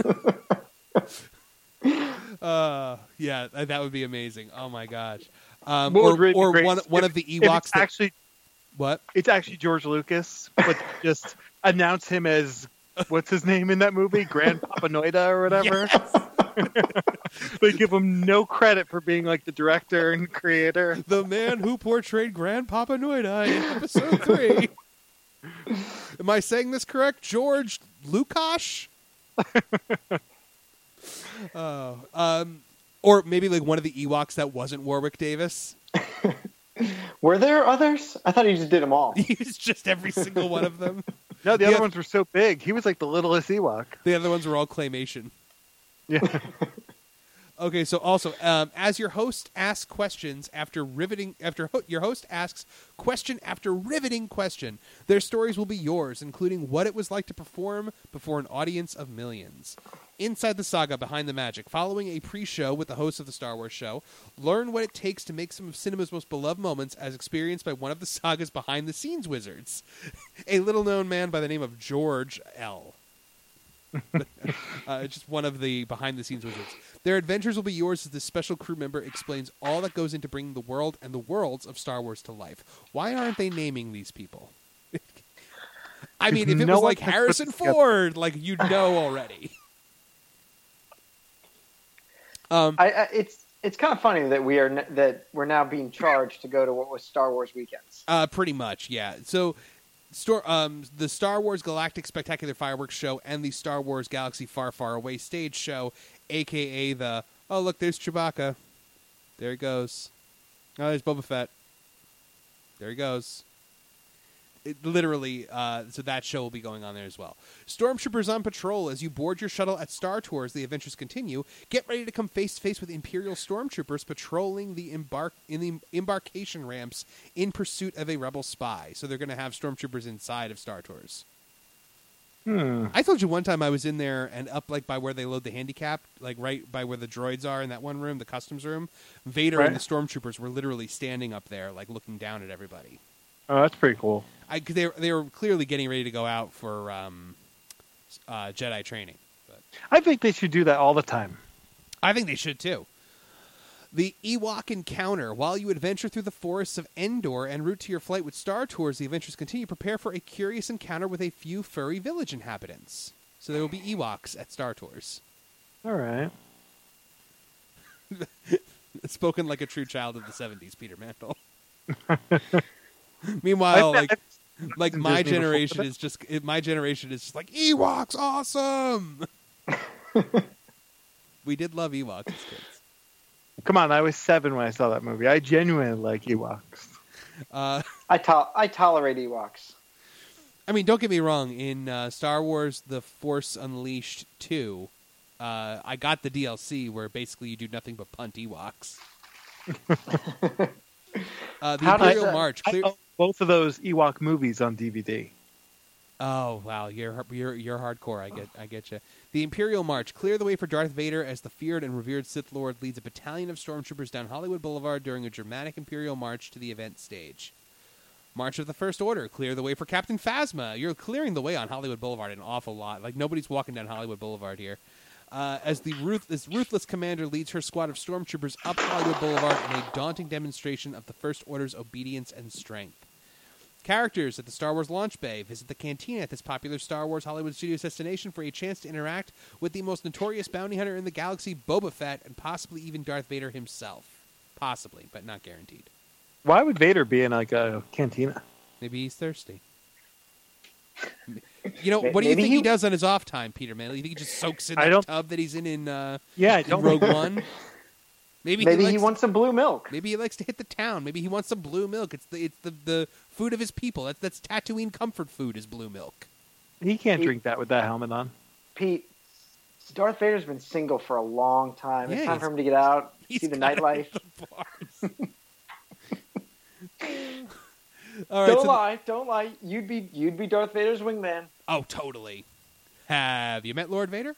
those. uh, yeah, that that would be amazing. Oh my gosh. Um, What or would really be or great one is one if- of the if Ewoks it's that actually what? it's actually George Lucas, but just announce him as what's his name in that movie, Grand Papa Noida or whatever. They give him no credit for being like the director and creator. The man who portrayed Grandpapa Noida in episode three. Am I saying this correct? George Lukash? Oh, um, or maybe like one of the Ewoks that wasn't Warwick Davis. Were there others? I thought he just did them all. He was just every single one of them. No, the Yeah. other ones were so big. He was like the littlest Ewok. The other ones were all claymation. Yeah. Okay, so also, um, as your host asks questions after riveting, after ho- your host asks question after riveting question, their stories will be yours, including what it was like to perform before an audience of millions. Inside the Saga, Behind the Magic, following a pre-show with the host of the Star Wars show, learn what it takes to make some of cinema's most beloved moments as experienced by one of the saga's behind-the-scenes wizards, a little-known man by the name of George L. uh, just one of the behind-the-scenes wizards. Their adventures will be yours as this special crew member explains all that goes into bringing the world and the worlds of Star Wars to life. Why aren't they naming these people? I mean, if it no was one like has put Harrison together- Ford, like you'd know already. Um, I, I, it's it's kind of funny that we are n- that we're now being charged to go to what was Star Wars weekends. uh, pretty much, yeah. So, Stor- um, the Star Wars Galactic Spectacular Fireworks Show and the Star Wars Galaxy Far, Far Away stage show, a k a the, oh, look, there's Chewbacca. There he goes. Oh, there's Boba Fett. There he goes. It, literally, uh, so that show will be going on there as well. Stormtroopers on patrol as you board your shuttle at Star Tours. The adventures continue. Get ready to come face to face with Imperial Stormtroopers patrolling the embark in the embarkation ramps in pursuit of a rebel spy. So they're going to have Stormtroopers inside of Star Tours. Hmm. I told you one time I was in there and up like by where they load the handicap, like right by where the droids are in that one room, the customs room. Vader Right. and the Stormtroopers were literally standing up there, like looking down at everybody. Oh, that's pretty cool. I, cause they they were clearly getting ready to go out for um, uh, Jedi training. But I think they should do that all the time. I think they should too. The Ewok Encounter. While you adventure through the forests of Endor en route to your flight with Star Tours, the adventures continue. Prepare for a curious encounter with a few furry village inhabitants. So there will be Ewoks at Star Tours. All right. Spoken like a true child of the seventies, Peter Mantle. Meanwhile, I- like like in my Disney before generation that. is just it, my generation is just like Ewoks, awesome. We did love Ewoks as kids. Come on, I was seven when I saw that movie. I genuinely like Ewoks. Uh, I to- I tolerate Ewoks. I mean, don't get me wrong. In uh, Star Wars: The Force Unleashed two, uh, I got the D L C where basically you do nothing but punt Ewoks. uh, the How does Imperial that- March. I Clear- own both of those Ewok movies on D V D. Oh wow, you're you're you're hardcore. I get I get you. The Imperial March. Clear the way for Darth Vader as the feared and revered Sith Lord leads a battalion of stormtroopers down Hollywood Boulevard during a dramatic Imperial March to the event stage. March of the First Order. Clear the way for Captain Phasma. You're clearing the way on Hollywood Boulevard an awful lot. Like nobody's walking down Hollywood Boulevard here. Uh, as the ruthless, ruthless commander leads her squad of stormtroopers up Hollywood Boulevard in a daunting demonstration of the First Order's obedience and strength. Characters at the Star Wars launch bay. Visit the cantina at this popular Star Wars Hollywood Studios destination for a chance to interact with the most notorious bounty hunter in the galaxy, Boba Fett, and possibly even Darth Vader himself. Possibly, but not guaranteed. Why would Vader be in like a cantina? Maybe he's thirsty. You know, what do you Maybe think he he- does on his off time, Peter, man? You think he just soaks in I that don't- tub that he's in in, uh, Yeah, I in don't Rogue One? Maybe, Maybe he, he likes, wants some blue milk. Maybe he likes to hit the town. Maybe he wants some blue milk. It's the it's the, the food of his people. That's that's Tatooine comfort food is blue milk. He can't He- drink that with that helmet on. Pete, Darth Vader's been single for a long time. Yeah, it's time he's- for him to get out, He's see the gotta nightlife. hit the bars. All right. don't so- lie, don't lie. You'd be you'd be Darth Vader's wingman. Oh, totally. Have you met Lord Vader?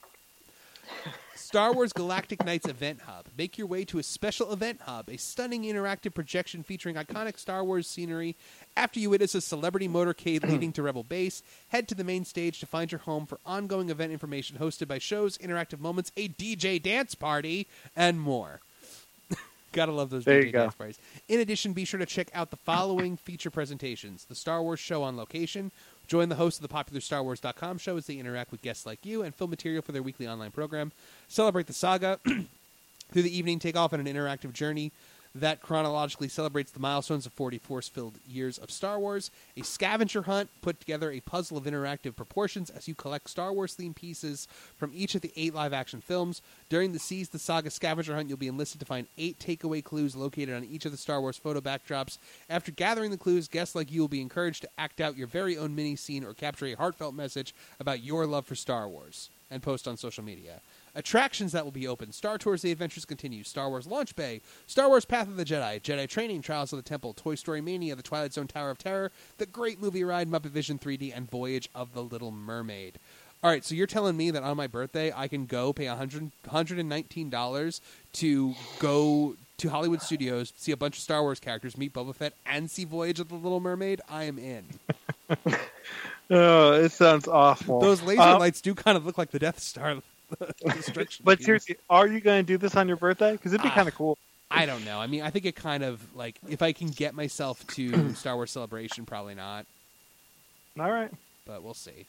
Star Wars Galactic Nights Event Hub. Make your way to a special event hub, a stunning interactive projection featuring iconic Star Wars scenery. After you witness a celebrity motorcade leading to Rebel Base, head to the main stage to find your home for ongoing event information hosted by shows, interactive moments, a D J dance party, and more. Gotta love those There D J you go. dance parties. In addition, be sure to check out the following feature presentations. The Star Wars Show on location. Join the hosts of the popular Star Wars dot com show as they interact with guests like you and film material for their weekly online program. Celebrate the saga. Through the evening, take off on an interactive journey that chronologically celebrates the milestones of forty force-filled years of Star Wars. A scavenger hunt. Put together a puzzle of interactive proportions as you collect Star Wars-themed pieces from each of the eight live-action films. During the Seize the Saga scavenger hunt, you'll be enlisted to find eight takeaway clues located on each of the Star Wars photo backdrops. After gathering the clues, guests like you will be encouraged to act out your very own mini-scene or capture a heartfelt message about your love for Star Wars and post on social media. Attractions that will be open. Star Tours The Adventures Continue. Star Wars Launch Bay. Star Wars Path of the Jedi. Jedi Training. Trials of the Temple. Toy Story Mania. The Twilight Zone Tower of Terror. The Great Movie Ride. Muppet Vision three D. And Voyage of the Little Mermaid. All right, so you're telling me that on my birthday I can go pay one hundred, one hundred nineteen dollars to go to Hollywood Studios, see a bunch of Star Wars characters, meet Boba Fett, and see Voyage of the Little Mermaid? I am in. Oh, it sounds awful. Those laser Um, lights do kind of look like the Death Star. destruction But beams. seriously, are you going to do this on your birthday? Because it'd be Ah. kind of cool. I don't know. I mean, I think it kind of like if I can get myself to Star Wars Celebration, probably not, All right. but we'll see.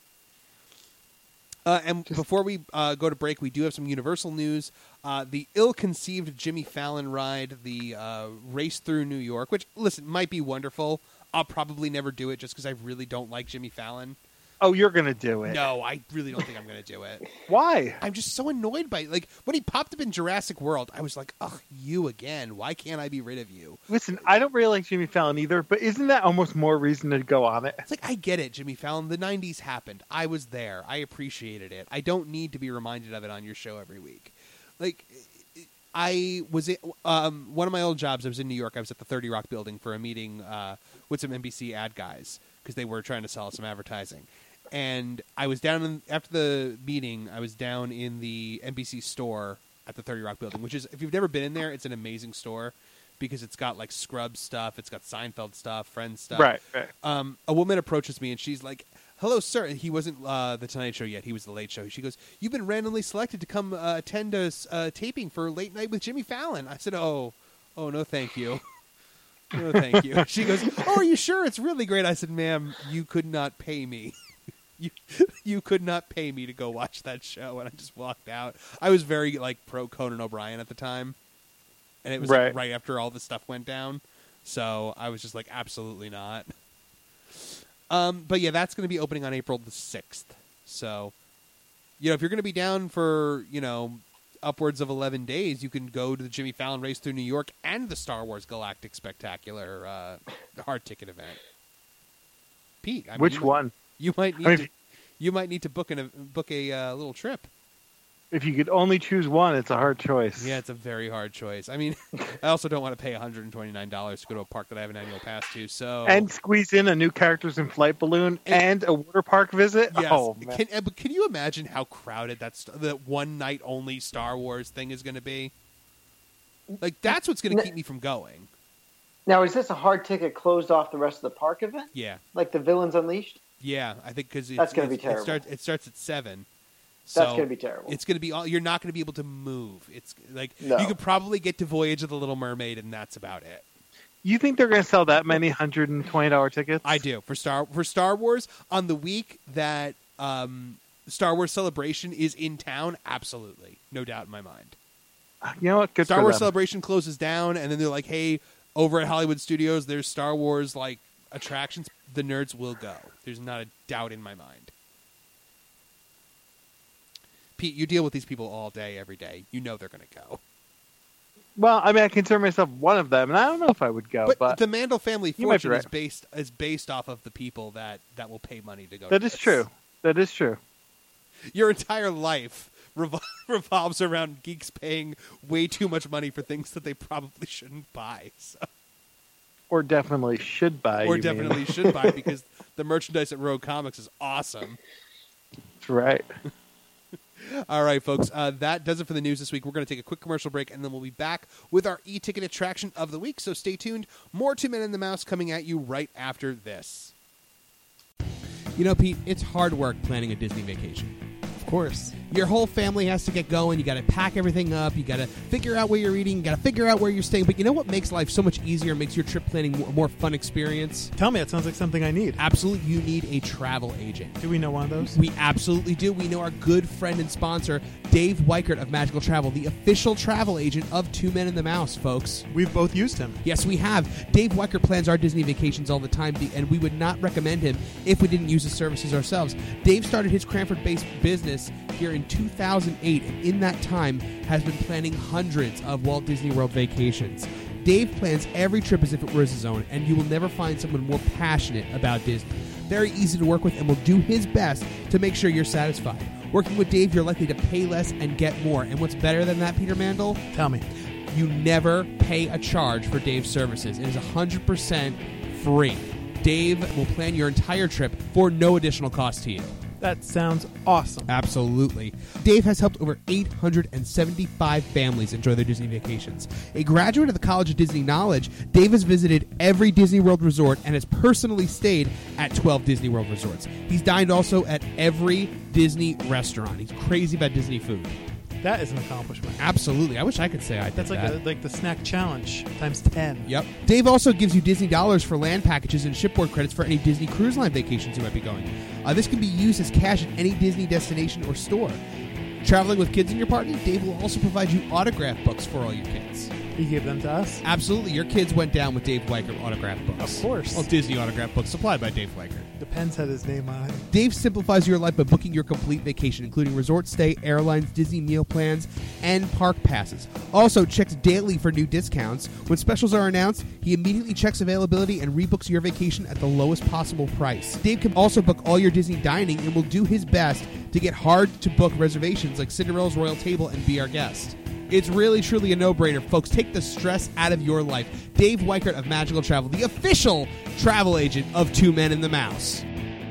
Uh, and before we uh, go to break, we do have some Universal news. Uh, the ill-conceived Jimmy Fallon ride, the uh, race through New York, which, listen, might be wonderful. I'll probably never do it just because I really don't like Jimmy Fallon. Oh, you're going to do it. No, I really don't think I'm going to do it. Why? I'm just so annoyed by it. Like, when he popped up in Jurassic World, I was like, ugh, you again. Why can't I be rid of you? Listen, I don't really like Jimmy Fallon either, but isn't that almost more reason to go on it? It's like, I get it, Jimmy Fallon. The nineties happened. I was there. I appreciated it. I don't need to be reminded of it on your show every week. Like, I was in, um, one of my old jobs, I was in New York. I was at the thirty Rock building for a meeting uh, with some N B C ad guys because they were trying to sell some advertising. And I was down in, after the meeting, I was down in the N B C store at the thirty Rock building, which is, if you've never been in there, it's an amazing store because it's got like Scrubs stuff, it's got Seinfeld stuff, Friends stuff. Right, right. Um, a woman approaches me and she's like, "Hello, sir." He wasn't uh, the Tonight Show yet; he was the Late Show. She goes, "You've been randomly selected to come uh, attend a uh, taping for Late Night with Jimmy Fallon." I said, "Oh, oh no, thank you." No, thank you. She goes, "Oh, are you sure? It's really great." I said, "Ma'am, you could not pay me. You you could not pay me to go watch that show." And I just walked out. I was very like pro Conan O'Brien at the time, and it was right, like, right after all this stuff went down. So I was just like, absolutely not. Um, but yeah, that's going to be opening on April the sixth. So, you know, if you're going to be down for, you know, upwards of eleven days, you can go to the Jimmy Fallon Race Through New York and the Star Wars Galactic Spectacular uh, hard ticket event. Pete, I mean, which you one? Might, you might need I mean, to, you might need to book an, book a uh, little trip. If you could only choose one, it's a hard choice. Yeah, it's a very hard choice. I mean, I also don't want to pay one hundred twenty-nine dollars to go to a park that I have an annual pass to. So and squeeze in a new characters in flight balloon and, and a water park visit. Yes. Oh man! Can, but can you imagine how crowded that st- that one night only Star Wars thing is going to be? Like that's what's going to keep me from going. Now, is this a hard ticket closed off the rest of the park event? Yeah, like the Villains Unleashed. Yeah, I think because that's going to be terrible. It starts, it starts at seven. So that's going to be terrible. It's going to be all. You're not going to be able to move. It's like no. you could probably get to Voyage of the Little Mermaid, and that's about it. You think they're going to sell that many hundred and twenty dollar tickets? I do for Star for Star Wars on the week that um, Star Wars Celebration is in town. Absolutely, no doubt in my mind. You know what? Good Star for Wars them. Celebration closes down, and then they're like, "Hey, over at Hollywood Studios, there's Star Wars like attractions. The nerds will go. There's not a doubt in my mind." Pete, you deal with these people all day, every day. You know they're going to go. Well, I mean, I consider myself one of them, and I don't know if I would go. But, But, the Mandel family you might be fortune right. is based is based off of the people that, that will pay money to go. that to is this. true. That is true. Your entire life revol- revolves around geeks paying way too much money for things that they probably shouldn't buy. So. Or definitely should buy. Or you definitely mean. should buy because the merchandise at Rogue Comics is awesome. That's right. All right, folks. Uh, that does it for the news this week. We're going to take a quick commercial break, and then we'll be back with our e-ticket attraction of the week. So stay tuned. More Two Men and the Mouse coming at you right after this. You know, Pete, it's hard work planning a Disney vacation. Of course. Your whole family has to get going. You got to pack everything up. You got to figure out where you're eating. You got to figure out where you're staying. But you know what makes life so much easier, makes your trip planning a more fun experience? Tell me, it sounds like something I need. Absolutely, you need a travel agent. Do we know one of those? We absolutely do. We know our good friend and sponsor, Dave Weichert of Magical Travel, the official travel agent of Two Men and the Mouse, folks. We've both used him. Yes, we have. Dave Weichert plans our Disney vacations all the time, and we would not recommend him if we didn't use his services ourselves. Dave started his Cranford-based business here in two thousand eight, and in that time has been planning hundreds of Walt Disney World vacations. Dave plans every trip as if it was his own, and you will never find someone more passionate about Disney. Very easy to work with, and will do his best to make sure you're satisfied. Working with Dave, you're likely to pay less and get more. And what's better than that, Peter Mandel? Tell me. You never pay a charge for Dave's services. It is one hundred percent free. Dave will plan your entire trip for no additional cost to you. That sounds awesome. Absolutely. Dave has helped over eight hundred seventy-five families enjoy their Disney vacations. A graduate of the College of Disney Knowledge, Dave has visited every Disney World resort and has personally stayed at twelve Disney World resorts. He's dined also at every Disney restaurant. He's crazy about Disney food. That is an accomplishment. Absolutely. I wish I could say I did That's like that. a, like the snack challenge times ten. Yep. Dave also gives you Disney dollars for land packages and shipboard credits for any Disney Cruise Line vacations you might be going. Uh, this can be used as cash at any Disney destination or store. Traveling with kids in your party, Dave will also provide you autograph books for all your kids. He gave them to us? Absolutely. Your kids went down with Dave Weichert autograph books. Of course. Well, Disney autograph books supplied by Dave Weichert. The Pens had his name on it. Dave simplifies your life by booking your complete vacation, including resort stay, airlines, Disney meal plans, and park passes. Also, checks daily for new discounts. When specials are announced, he immediately checks availability and rebooks your vacation at the lowest possible price. Dave can also book all your Disney dining and will do his best to get hard-to-book reservations like Cinderella's Royal Table and Be Our Guest. It's really, truly a no-brainer, folks. Take the stress out of your life. Dave Weichert of Magical Travel, the official travel agent of Two Men and the Mouse.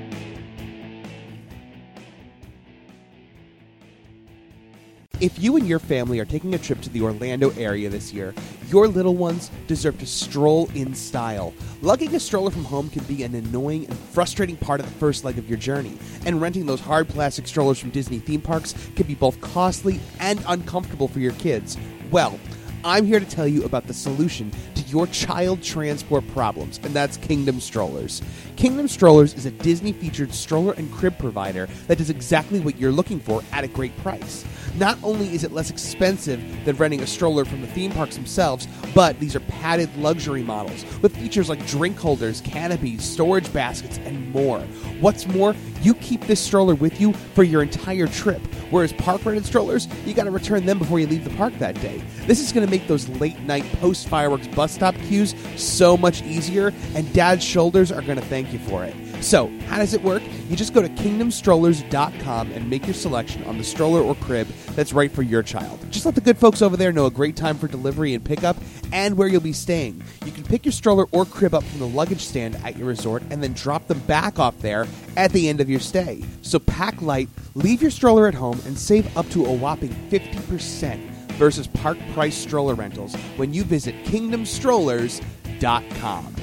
If you and your family are taking a trip to the Orlando area this year, your little ones deserve to stroll in style. Lugging a stroller from home can be an annoying and frustrating part of the first leg of your journey, and renting those hard plastic strollers from Disney theme parks can be both costly and uncomfortable for your kids. Well, I'm here to tell you about the solution to your child transport problems, and that's Kingdom Strollers. Kingdom Strollers is a Disney-featured stroller and crib provider that does exactly what you're looking for at a great price. Not only is it less expensive than renting a stroller from the theme parks themselves, but these are padded luxury models with features like drink holders, canopies, storage baskets, and more. What's more, you keep this stroller with you for your entire trip, whereas park-rented strollers, you got to return them before you leave the park that day. This is going to make those late-night post-fireworks bus stop queues so much easier, and Dad's shoulders are going to thank you for it. So, how does it work? You just go to kingdom strollers dot com and make your selection on the stroller or crib that's right for your child. Just let the good folks over there know a great time for delivery and pickup and where you'll be staying. You can pick your stroller or crib up from the luggage stand at your resort and then drop them back off there at the end of your stay. So pack light, leave your stroller at home, and save up to a whopping fifty percent versus park price stroller rentals when you visit kingdom strollers dot com.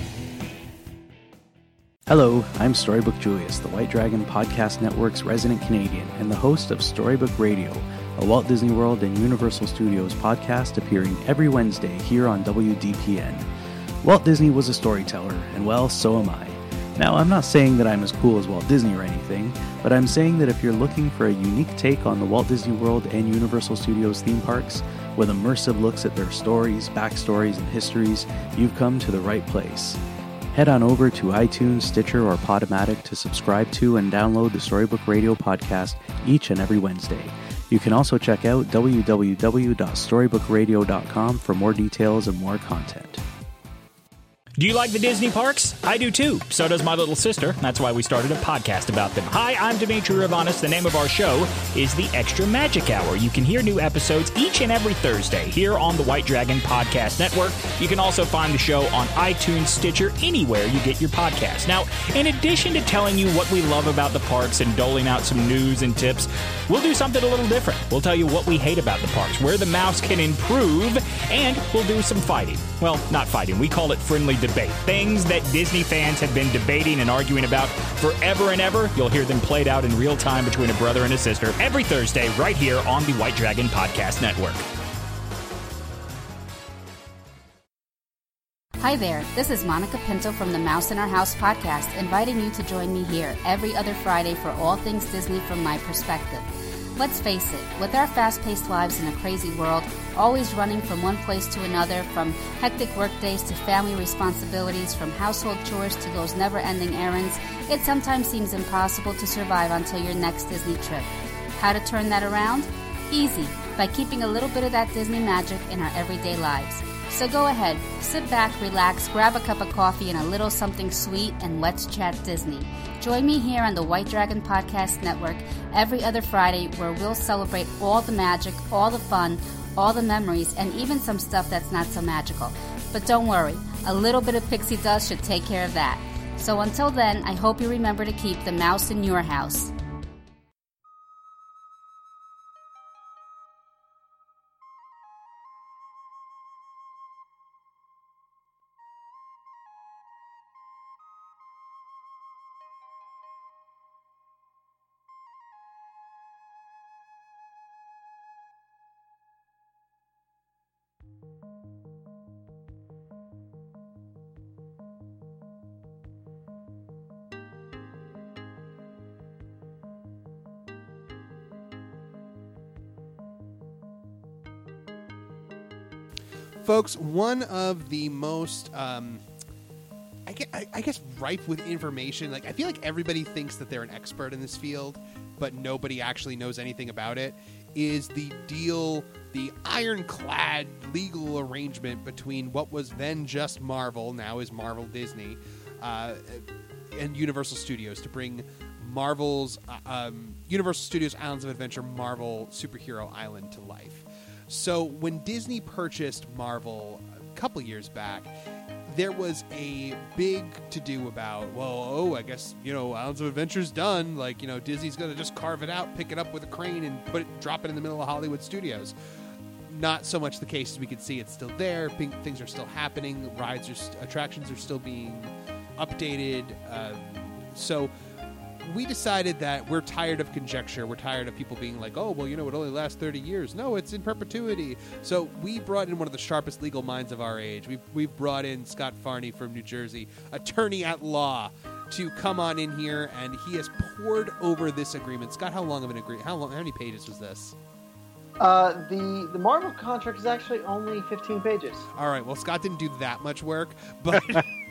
Hello, I'm Storybook Julius, the White Dragon Podcast Network's resident Canadian and the host of Storybook Radio, a Walt Disney World and Universal Studios podcast appearing every Wednesday here on W D P N. Walt Disney was a storyteller, and well, so am I. Now, I'm not saying that I'm as cool as Walt Disney or anything, but I'm saying that if you're looking for a unique take on the Walt Disney World and Universal Studios theme parks, with immersive looks at their stories, backstories, and histories, you've come to the right place. Head on over to iTunes, Stitcher, or Podomatic to subscribe to and download the Storybook Radio podcast each and every Wednesday. You can also check out w w w dot storybook radio dot com for more details and more content. Do you like the Disney parks? I do too. So does my little sister. That's why we started a podcast about them. Hi, I'm Dimitri Ravanis. The name of our show is The Extra Magic Hour. You can hear new episodes each and every Thursday here on the White Dragon Podcast Network. You can also find the show on iTunes, Stitcher, anywhere you get your podcasts. Now, in addition to telling you what we love about the parks and doling out some news and tips, we'll do something a little different. We'll tell you what we hate about the parks, where the mouse can improve, and we'll do some fighting. Well, not fighting. We call it friendly debate. Things that Disney fans have been debating and arguing about forever and ever. You'll hear them played out in real time between a brother and a sister every Thursday right here on the White Dragon Podcast Network. Hi there, this is Monica Pinto from the Mouse in Our House podcast, inviting you to join me here every other Friday for all things Disney from my perspective. Let's face it, with our fast-paced lives in a crazy world, always running from one place to another, from hectic workdays to family responsibilities, from household chores to those never-ending errands, it sometimes seems impossible to survive until your next Disney trip. How to turn that around? Easy, by keeping a little bit of that Disney magic in our everyday lives. So go ahead, sit back, relax, grab a cup of coffee and a little something sweet, and let's chat Disney. Join me here on the White Dragon Podcast Network every other Friday, where we'll celebrate all the magic, all the fun, all the memories, and even some stuff that's not so magical. But don't worry, a little bit of pixie dust should take care of that. So until then, I hope you remember to keep the mouse in your house. Folks, one of the most, um, I guess, I guess, rife with information. Like, I feel like everybody thinks that they're an expert in this field, but nobody actually knows anything about it, is the deal, the ironclad legal arrangement between what was then just Marvel, now is Marvel Disney, uh, and Universal Studios to bring Marvel's, uh, um, Universal Studios Islands of Adventure Marvel Superhero Island to life. So when Disney purchased Marvel a couple years back, there was a big to-do about, well, oh, I guess, you know, Islands of Adventure's done. Like, you know, Disney's going to just carve it out, pick it up with a crane, and put it, drop it in the middle of Hollywood Studios. Not so much the case as we can see. It's still there. Things are still happening. Rides are, attractions are still being updated. Um, so we decided that we're tired of conjecture. We're tired of people being like, oh, well, you know, it only lasts thirty years. No, it's in perpetuity. So we brought in one of the sharpest legal minds of our age. We've, we've brought in Scott Farney from New Jersey, attorney at law, to come on in here, and he has poured over this agreement. Scott, how long of an agreement? How long? How many pages was this? Uh, the the Marvel contract is actually only fifteen pages. All right. Well, Scott didn't do that much work, but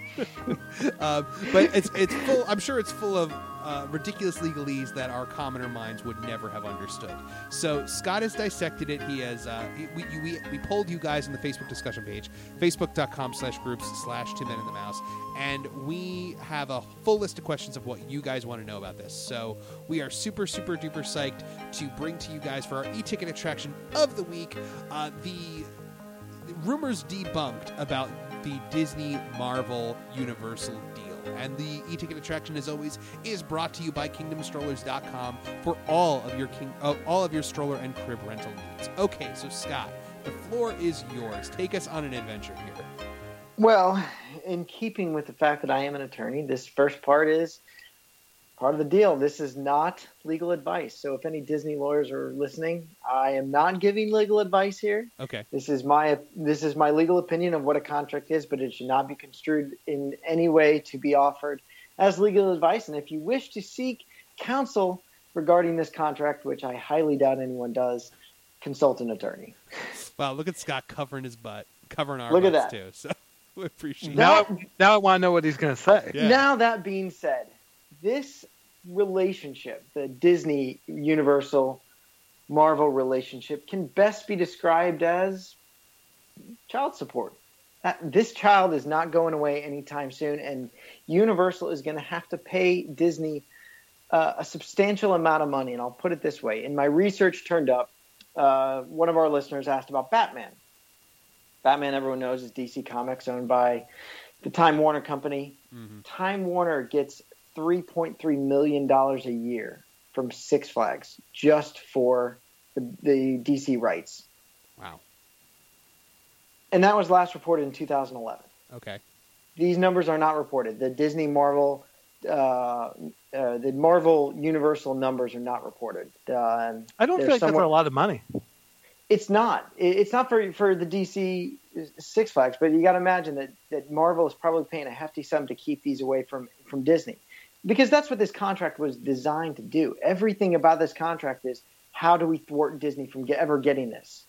uh, but it's it's full. I'm sure it's full of uh, ridiculous legalese that our commoner minds would never have understood. So Scott has dissected it. He has. Uh, he, we, we we polled you guys on the Facebook discussion page, facebook.com slash groups slash Two Men and the Mouse, and we have a full list of questions of what you guys want to know about this. So we are super super duper psyched to bring to you guys for our e-ticket attraction of the week uh, the rumors debunked about the Disney Marvel Universal deal. And the e-ticket attraction, as always, is brought to you by kingdom strollers dot com for all of your king, uh, all of your stroller and crib rental needs. Okay, so Scott, the floor is yours. Take us on an adventure here. Well, in keeping with the fact that I am an attorney, this first part is part of the deal. This is not legal advice. So if any Disney lawyers are listening, I am not giving legal advice here. Okay. This is my this is my legal opinion of what a contract is, but it should not be construed in any way to be offered as legal advice. And if you wish to seek counsel regarding this contract, which I highly doubt anyone does, consult an attorney. Wow, look at Scott covering his butt, covering our look butts at that. too. So we appreciate Now, it. now I want to know what he's going to say. Yeah. Now that being said, this relationship, the Disney Universal Marvel relationship, can best be described as child support. That, this child is not going away anytime soon, and Universal is going to have to pay Disney uh, a substantial amount of money. And I'll put it this way. In my research turned up, uh, one of our listeners asked about Batman. Batman, everyone knows, is D C Comics, owned by the Time Warner Company. Mm-hmm. Time Warner gets three point three million dollars a year from Six Flags just for the, the D C rights. Wow. And that was last reported in two thousand eleven. Okay. These numbers are not reported. The Disney Marvel, uh, uh, the Marvel Universal numbers are not reported. Uh, I don't feel like that's a lot of money. It's not. It's not for for the D C Six Flags, but you got to imagine that, that Marvel is probably paying a hefty sum to keep these away from, from Disney. Because that's what this contract was designed to do. Everything about this contract is, how do we thwart Disney from get, ever getting this?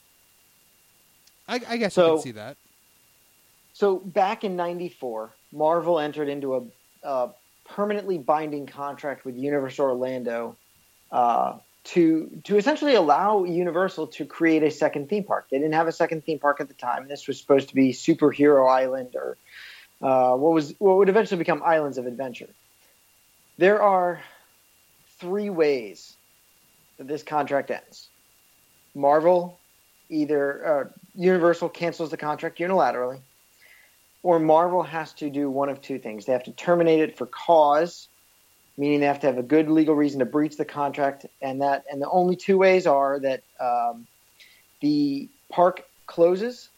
I, I guess so, you can see that. So back in ninety-four, Marvel entered into a, a permanently binding contract with Universal Orlando uh, to to essentially allow Universal to create a second theme park. They didn't have a second theme park at the time. This was supposed to be Superhero Island, or uh, what was what would eventually become Islands of Adventure. There are three ways that this contract ends. Marvel, either uh, Universal cancels the contract unilaterally, or Marvel has to do one of two things. They have to terminate it for cause, meaning they have to have a good legal reason to breach the contract, and that and the only two ways are that um, the park closes,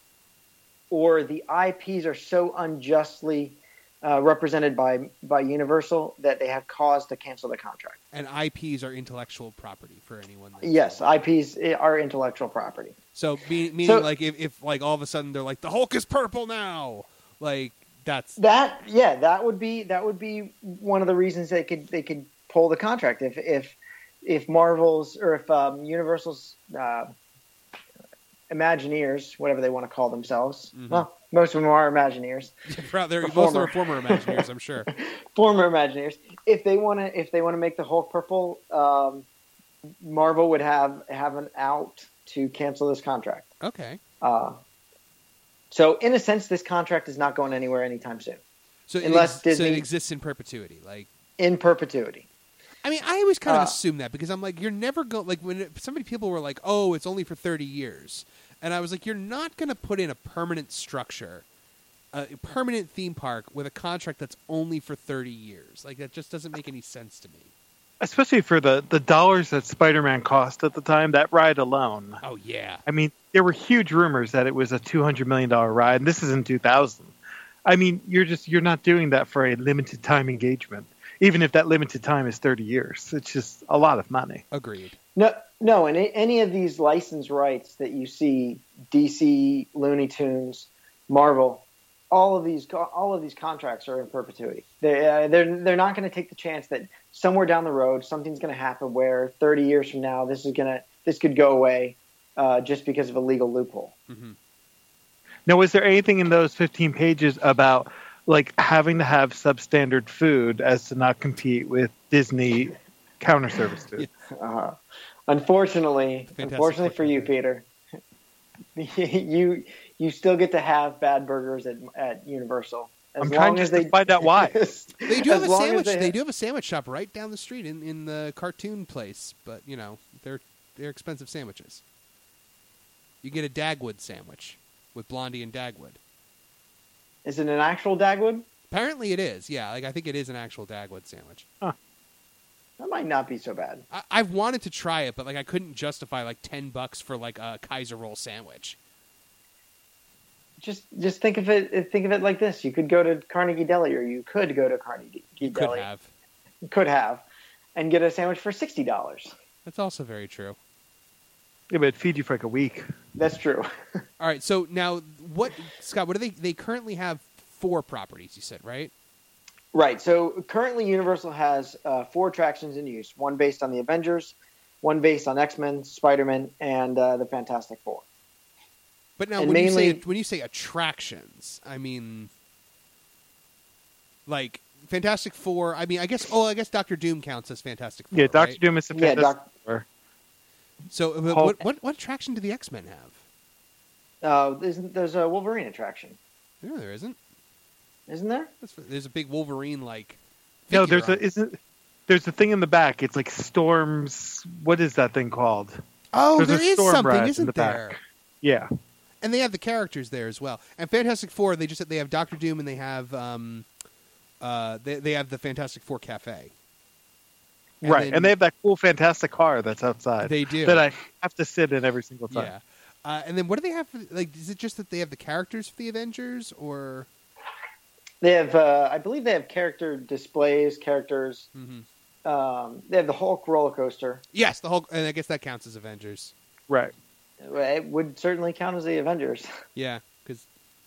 or the I Ps are so unjustly Uh, represented by by Universal that they have cause to cancel the contract. And I Ps are intellectual property for anyone. Yes, I Ps are intellectual property. So be, meaning so, like if, if like all of a sudden they're like the Hulk is purple now, like that's that. Yeah, that would be that would be one of the reasons they could they could pull the contract if if if Marvel's or if um, Universal's uh, Imagineers, whatever they want to call themselves. Mhm. Well, most of them are Imagineers. They're, The most of them are former. former Imagineers, I'm sure. Former Imagineers. If they want to, if they want to make the Hulk purple, um, Marvel would have have an out to cancel this contract. Okay. Uh, so in a sense, this contract is not going anywhere anytime soon. So it, Unless ex- Disney- so it exists in perpetuity, like. In perpetuity. I mean, I always kind of Uh, assume that because I'm like, you're never going like when it, so many people were like, oh, it's only for thirty years, and I was like, you're not going to put in a permanent structure, a permanent theme park with a contract that's only for thirty years. Like that just doesn't make any sense to me. Especially for the, the dollars that Spider-Man cost at the time, that ride alone. Oh yeah. I mean, there were huge rumors that it was a two hundred million dollars ride, and this is in two thousand. I mean, you're just you're not doing that for a limited time engagement, even if that limited time is thirty years. It's just a lot of money. Agreed. No, no, and a- any of these license rights that you see, D C, Looney Tunes, Marvel, all of these, all of these contracts are in perpetuity. They, uh, they're they're not going to take the chance that somewhere down the road something's going to happen where thirty years from now this is gonna this could go away uh, just because of a legal loophole. Mm-hmm. Now, was there anything in those fifteen pages about like having to have substandard food as to not compete with Disney counter service food? Uh, unfortunately, Fantastic unfortunately for you, Peter, you you still get to have bad burgers at at Universal. As I'm long trying as just to they find out why. They do have as a long as sandwich. they- They do have a sandwich shop right down the street in, in the cartoon place, but you know they're they're expensive sandwiches. You get a Dagwood sandwich with Blondie and Dagwood. Is it an actual Dagwood? Apparently, it is. Yeah, like I think it is an actual Dagwood sandwich. That might not be so bad. I, I've wanted to try it, but like I couldn't justify like ten bucks for like a Kaiser roll sandwich. Just just think of it think of it like this: you could go to Carnegie Deli, or you could go to Carnegie You Deli. could have. You could have, and get a sandwich for sixty dollars. That's also very true. Yeah, but it'd feed you for like a week. That's true. All right, so now what, Scott? What do they? They currently have four properties. You said, right? Right. So currently, Universal has uh, four attractions in use: one based on the Avengers, one based on X-Men, Spider-Man, and uh, the Fantastic Four. But now, And when you mainly- say when you say attractions, I mean, like Fantastic Four. I mean, I guess. Oh, I guess Doctor Doom counts as Fantastic Four. Yeah, Doctor right? Doom is the Yeah, Fantastic Doc- Four. So, uh, Hulk. what, what what attraction do the X Men have? Uh, there's, there's a Wolverine attraction, No, there isn't. isn't there? That's, there's a big Wolverine like. No, figure there's on a it. isn't there's a thing in the back. It's like Storm's. What is that thing called? Oh, there's a there is Storm something, ride in isn't the there? back. Yeah. And they have the characters there as well. And Fantastic Four, they just they have Doctor Doom and they have um, uh, they they have the Fantastic Four Cafe. And right, then- and they have that cool, fantastic car that's outside. They do. That I have to sit in every single time. Yeah. Uh, and then what do they have? For, like, is it just that they have the characters for the Avengers, or? They have, uh, I believe, they have character displays, characters. Mm-hmm. Um, they have the Hulk roller coaster. Yes, the Hulk, and I guess that counts as Avengers. Right. It would certainly count as the Avengers. Yeah, because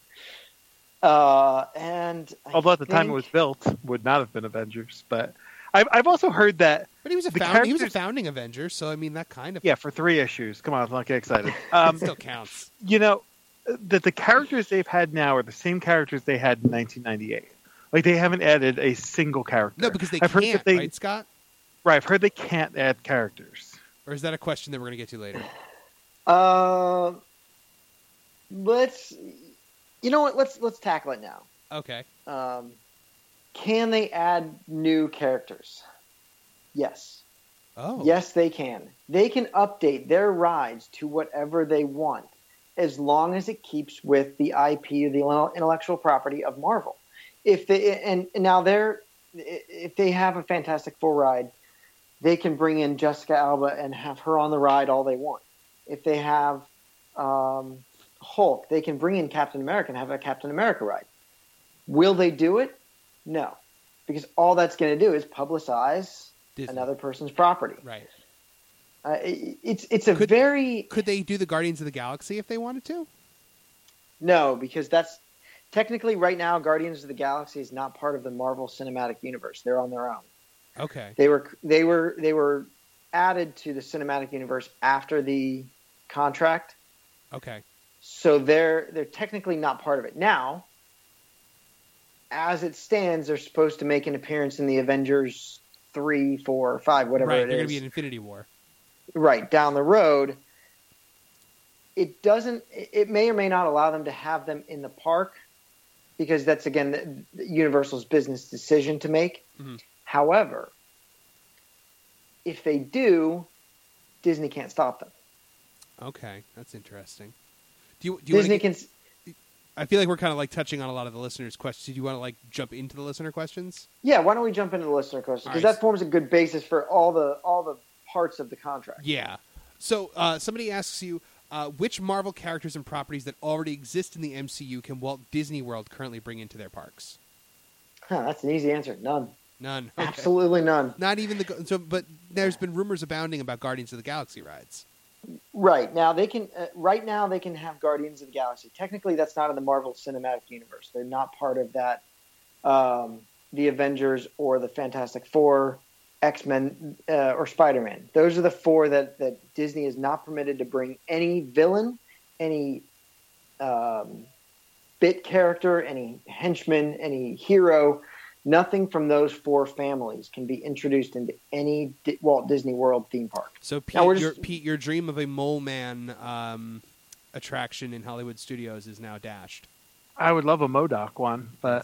Uh, and I Although at the time it think- was built, would not have been Avengers. But I've I've also heard that. but he was a The found, he was a characters- founding Avenger, so I mean that kind of Yeah, for three issues. Come on, let's not get excited. it Um, still counts. you know, that the characters they've had now are the same characters they had in nineteen ninety-eight. Like they haven't added a single character. No, because they I've heard can't, that they, right, Scott? Right, I've heard they can't add characters. Or is that a question that we're going to get to later? Uh, let's. You know what? Let's let's tackle it now. Okay. Um, can they add new characters? Yes. Oh. Yes, they can. They can update their rides to whatever they want, as long as it keeps with the I P or the intellectual property of Marvel. If they and, and now they're if they have a Fantastic Four ride, they can bring in Jessica Alba and have her on the ride all they want. If they have um, Hulk, they can bring in Captain America and have a Captain America ride. Will they do it? No, because all that's going to do is publicize Disney. another person's property. Right. Uh, it, it's it's a Could- very Could they do the Guardians of the Galaxy if they wanted to? no, because that's technically right now Guardians of the Galaxy is not part of the Marvel Cinematic Universe. They're on their own. Okay. They were they were they were added to the cinematic universe after the contract Okay. So they're they're technically not part of it. Now, as it stands, they're supposed to make an appearance in the Avengers three, four, five, whatever right, it they're is. going to be in Infinity War. Right, down the road. It doesn't. It may or may not allow them to have them in the park, because that's again the, Universal's business decision to make. Mm-hmm. However, if they do, Disney can't stop them. Okay, that's interesting. Do you, do you Disney get, can. I feel like we're kind of like touching on a lot of the listeners' questions. Do you want to like jump into the listener questions? Yeah, why don't we jump into the listener questions, because Right. that forms a good basis for all the all the parts of the contract. Yeah. So uh, somebody asks you, uh, which Marvel characters and properties that already exist in the M C U can Walt Disney World currently bring into their parks? Huh, that's an easy answer. None. None. Okay. Absolutely none. Not even the so, but there's been rumors abounding about Guardians of the Galaxy rides. Right now they can. Uh, right now they can have Guardians of the Galaxy. Technically, that's not in the Marvel Cinematic Universe. They're not part of that. Um, the Avengers or the Fantastic Four, X-Men, uh, or Spider-Man. Those are the four that that Disney is not permitted to bring any villain, any um, bit character, any henchman, any hero. Nothing from those four families can be introduced into any D- Walt Disney World theme park. So, Pete, Now, we're your, just- Pete, your dream of a Mole Man um, attraction in Hollywood Studios is now dashed. I would love a MODOK one, but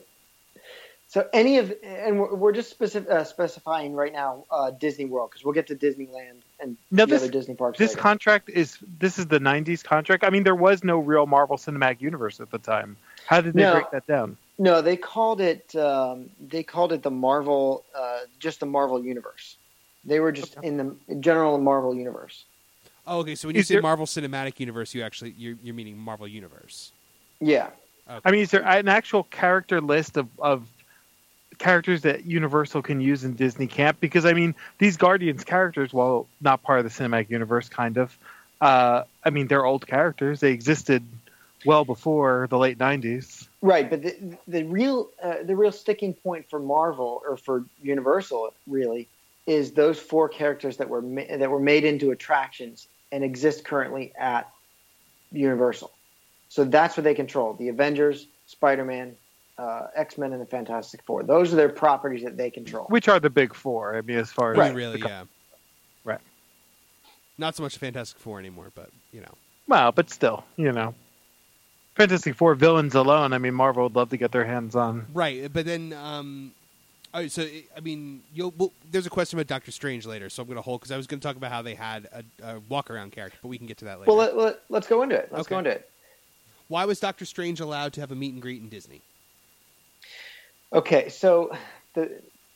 So any of, and we're, we're just specific, uh, specifying right now uh, Disney World, because we'll get to Disneyland and No, the this- other Disney parks this later. contract is this is the nineties contract. I mean, there was no real Marvel Cinematic Universe at the time. How did they No. break that down? No, they called it um, they called it the Marvel, uh, just the Marvel Universe. They were just in the general Marvel Universe. Oh, okay. So when you Is say there- Marvel Cinematic Universe, you actually you're, you're meaning Marvel Universe. Yeah. Okay. I mean, is there an actual character list of, of characters that Universal can use in Disney Camp? Because, I mean, these Guardians characters, while not part of the Cinematic Universe, kind of, uh, I mean, they're old characters. They existed well before the late nineties. Right, but the the real uh, the real sticking point for Marvel, or for Universal really, is those four characters that were ma- that were made into attractions and exist currently at Universal. So that's what they control: the Avengers, Spider-Man, uh, X-Men, and the Fantastic Four. Those are their properties that they control. Which are the big four, I mean, as far as... Right. Really, the- yeah. Right. Not so much Fantastic Four anymore, but you know. Well, but still, you know. Fantastic Four villains alone, I mean, Marvel would love to get their hands on. Right, but then, um, all right, so I mean, you'll well, there's a question about Doctor Strange later, so I'm going to hold because I was going to talk about how they had a, a walk-around character, but we can get to that later. Well, let, let, let's go into it. Let's Okay. go into it. Why was Doctor Strange allowed to have a meet and greet in Disney? Okay, so the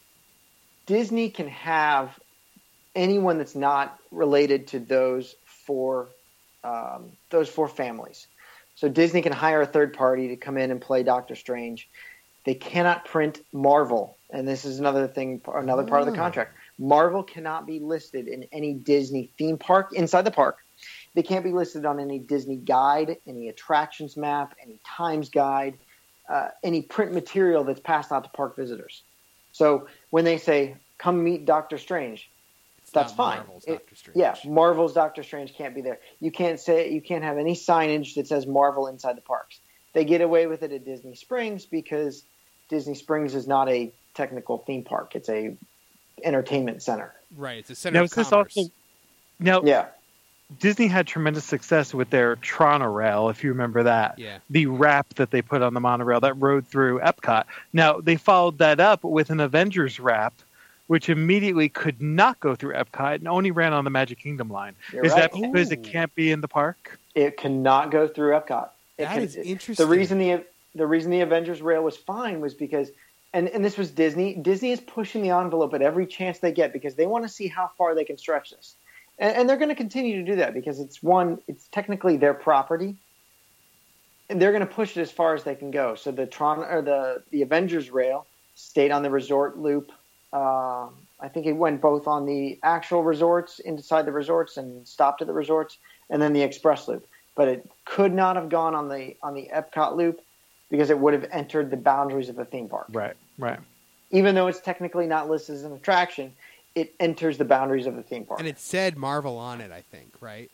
Disney can have anyone that's not related to those four um, those four families. So Disney can hire a third party to come in and play Doctor Strange. They cannot print Marvel, and this is another thing, another part of the contract. Marvel cannot be listed in any Disney theme park inside the park. They can't be listed on any Disney guide, any attractions map, any times guide, uh, any print material that's passed out to park visitors. So when they say, come meet Doctor Strange, It's that's not fine. Marvel's It- Doctor Strange. Yeah, Marvel's Doctor Strange can't be there. You can't say you can't have any signage that says Marvel inside the parks. They get away with it at Disney Springs because Disney Springs is not a technical theme park. It's a entertainment center. Right, it's a center Now, of is this commerce. also... Now, Yeah. Disney had tremendous success with their Tronorail, if you remember that. Yeah. The wrap that they put on the monorail that rode through Epcot. Now, they followed that up with an Avengers wrap, which immediately could not go through Epcot and only ran on the Magic Kingdom line. You're is right. that because it Ooh. can't be in the park? It cannot go through Epcot. It That can- is it- interesting. The reason the the reason the Avengers rail was fine was because, and, and this was Disney. Disney is pushing the envelope at every chance they get because they want to see how far they can stretch this, and, and they're going to continue to do that because it's one, it's technically their property, and they're going to push it as far as they can go. So the Tron or the the Avengers rail stayed on the resort loop. Um, I think it went both on the actual resorts, inside the resorts, and stopped at the resorts, and then the express loop. But it could not have gone on the on the Epcot loop because it would have entered the boundaries of the theme park. Right, right. Even though it's technically not listed as an attraction, it enters the boundaries of the theme park. And it said Marvel on it, I think, right?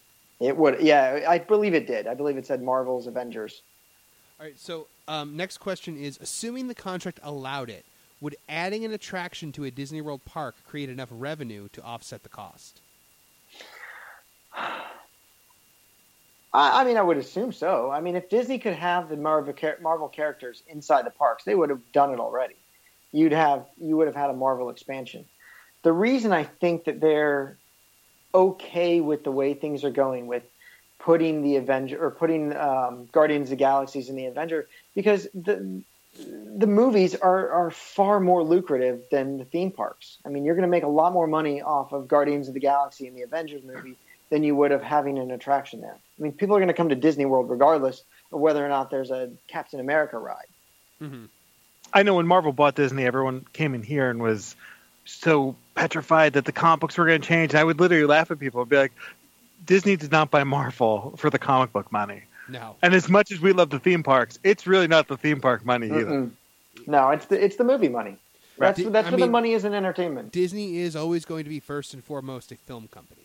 It would, yeah, I believe it did. I believe it said Marvel's Avengers. All right, so um, next question is, assuming the contract allowed it, would adding an attraction to a Disney World park create enough revenue to offset the cost? I, I mean, I would assume so. I mean, if Disney could have the Marvel, Marvel characters inside the parks, they would have done it already. You'd have, you would have had a Marvel expansion. The reason I think that they're okay with the way things are going with putting the Avenger or putting um, Guardians of the Galaxies in the Avenger, because the the movies are, are far more lucrative than the theme parks. I mean, you're going to make a lot more money off of Guardians of the Galaxy and the Avengers movie than you would of having an attraction there. I mean, people are going to come to Disney World regardless of whether or not there's a Captain America ride. Mm-hmm. I know when Marvel bought Disney, everyone came in here and was so petrified that the comic books were going to change. And I would literally laugh at people and be like, Disney did not buy Marvel for the comic book money. No. And as much as we love the theme parks, it's really not the theme park money either. Mm-mm. No, it's the it's the movie money. That's Di- that's I where mean, the money is in entertainment. Disney is always going to be first and foremost a film company.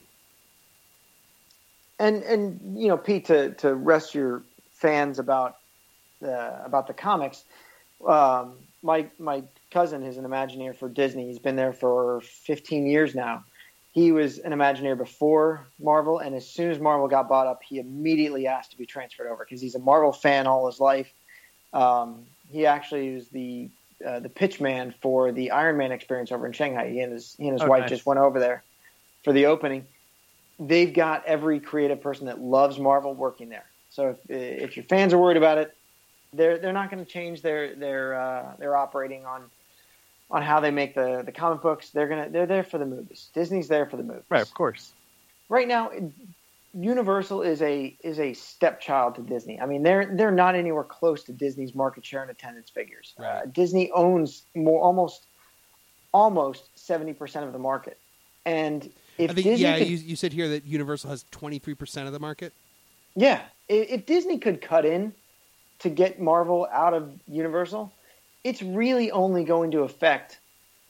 And and you know, Pete, to, to rest your fans about uh, about the comics, um, my my cousin is an Imagineer for Disney. He's been there for fifteen years now. He was an Imagineer before Marvel, and as soon as Marvel got bought up, he immediately asked to be transferred over because he's a Marvel fan all his life. Um, he actually was the uh, the pitch man for the Iron Man experience over in Shanghai. He and his he and his Oh, wife nice. just went over there for the opening. They've got every creative person that loves Marvel working there. So if if your fans are worried about it, they're they're not going to change their their uh, their operating on. on how they make the, the comic books. They're gonna they're there for the movies. Disney's there for the movies. Right, of course. Right now, Universal is a is a stepchild to Disney. I mean, they're they're not anywhere close to Disney's market share and attendance figures. Right. Uh, Disney owns more almost almost seventy percent of the market. And if I think, Disney yeah, could, you, you said here that Universal has twenty-three percent of the market. yeah, if, if Disney could cut in to get Marvel out of Universal, it's really only going to affect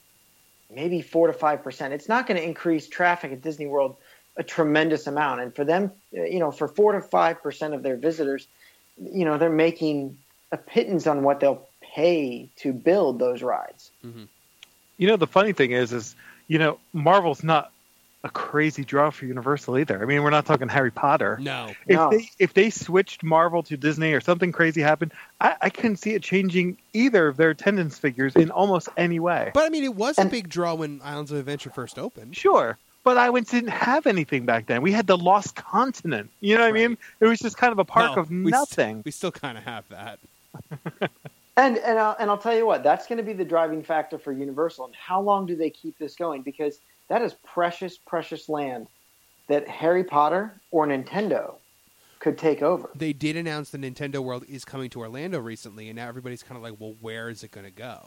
maybe four to five percent. It's not going to increase traffic at Disney World a tremendous amount. And for them, you know, for four to five percent of their visitors, you know, they're making a pittance on what they'll pay to build those rides. Mm-hmm. You know, the funny thing is, is you know, Marvel's not a crazy draw for Universal either. I mean, we're not talking Harry Potter. No. If No. they if they switched Marvel to Disney or something crazy happened, I, I couldn't see it changing either of their attendance figures in almost any way. But I mean, it was a And- big draw when Islands of Adventure first opened. Sure, but Islands didn't have anything back then. We had the Lost Continent. You know what Right. I mean? It was just kind of a park Well, of we st- nothing. we still kind of have that. And and I'll, and I'll tell you what, that's going to be the driving factor for Universal. And how long do they keep this going? Because that is precious, precious land that Harry Potter or Nintendo could take over. They did announce the Nintendo World is coming to Orlando recently, and now everybody's kind of like, well, where is it going to go?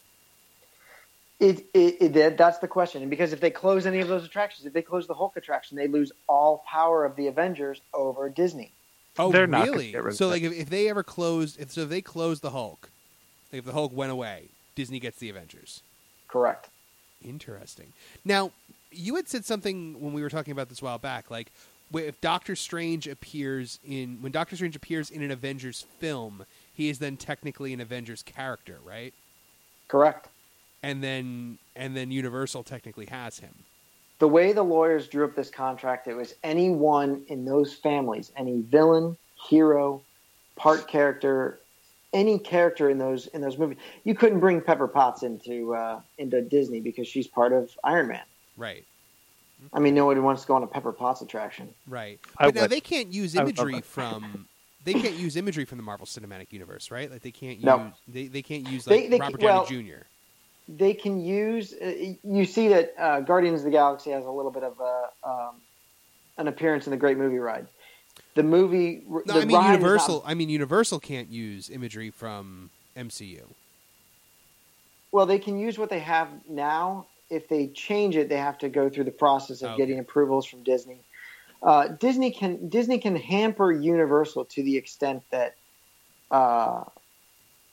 It, it, it that- that's the question. And because if they close any of those attractions, if they close the Hulk attraction, they lose all power of the Avengers over Disney. Oh, They're not gonna really? get rid of So, that. like, if, if they ever closed, if so, if they closed the Hulk, like if the Hulk went away, Disney gets the Avengers. Correct. Interesting. Now, you had said something when we were talking about this a while back, like wh- if Doctor Strange appears in when Doctor Strange appears in an Avengers film, he is then technically an Avengers character, right? Correct. And then and then Universal technically has him. The way the lawyers drew up this contract, it was anyone in those families, any villain, hero, part character, any character in those in those movies. You couldn't bring Pepper Potts into uh, into Disney because she's part of Iron Man. Right. I mean, nobody wants to go on a Pepper Potts attraction. Right. I But now would- they can't use I would love imagery that. from they can't use imagery from the Marvel Cinematic Universe, right? Like they can't use No. they, they can't use They- like they- Robert well- Downey Junior They can use. Uh, you see that uh, Guardians of the Galaxy has a little bit of a, um, an appearance in the Great Movie Ride. The movie. No, the I mean ride is Universal. not- I mean Universal can't use imagery from M C U. Well, they can use what they have now. If they change it, they have to go through the process of Okay. getting approvals from Disney. Uh, Disney can Disney can hamper Universal to the extent that, uh,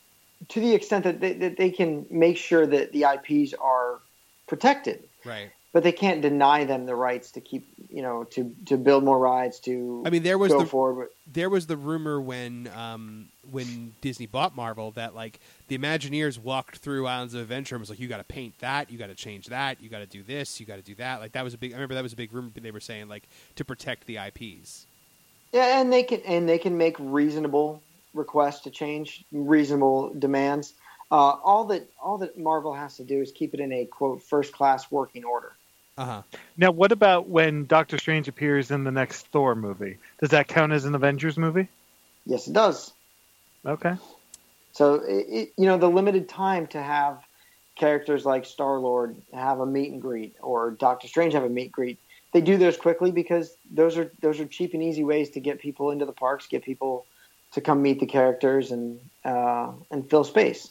to the extent that they, that they can make sure that the I Ps are protected. Right. but they can't deny them the rights to keep, you know, to, to build more rides, to I mean, there was go the, forward. There was the rumor when um, when Disney bought Marvel that like the Imagineers walked through Islands of Adventure and was like, you got to paint that, you got to change that, you got to do this, you got to do that. Like that was a big. I remember that was a big rumor they were saying like to protect the I Ps. Yeah, and they can and they can make reasonable requests to change, reasonable demands. Uh, all that all that Marvel has to do is keep it in a quote first class working order. Uh huh. Now, what about when Doctor Strange appears in the next Thor movie? Does that count as an Avengers movie? Yes, it does. Okay. So it, it, you know, the limited time to have characters like Star-Lord have a meet and greet, or Doctor Strange have a meet and greet. They do those quickly because those are those are cheap and easy ways to get people into the parks, get people to come meet the characters and uh, and fill space.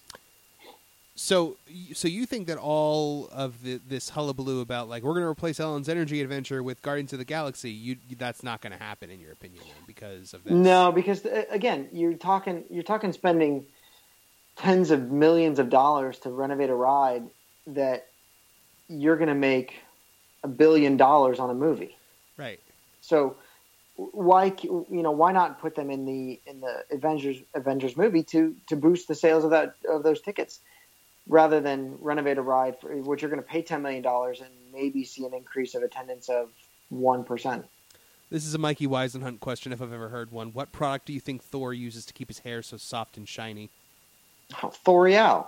So, so you think that all of the, this hullabaloo about like we're going to replace Ellen's Energy Adventure with Guardians of the Galaxy, you that's not going to happen in your opinion because of this? No, because again, you're talking you're talking spending tens of millions of dollars to renovate a ride that you're going to make a billion dollars on a movie, right? So why you know why not put them in the in the Avengers Avengers movie to to boost the sales of that of those tickets, rather than renovate a ride for which you're going to pay ten million dollars and maybe see an increase of attendance of one percent. This is a Mikey Weisenhunt question, if I've ever heard one. What product do you think Thor uses to keep his hair so soft and shiny? Oh, Thorial.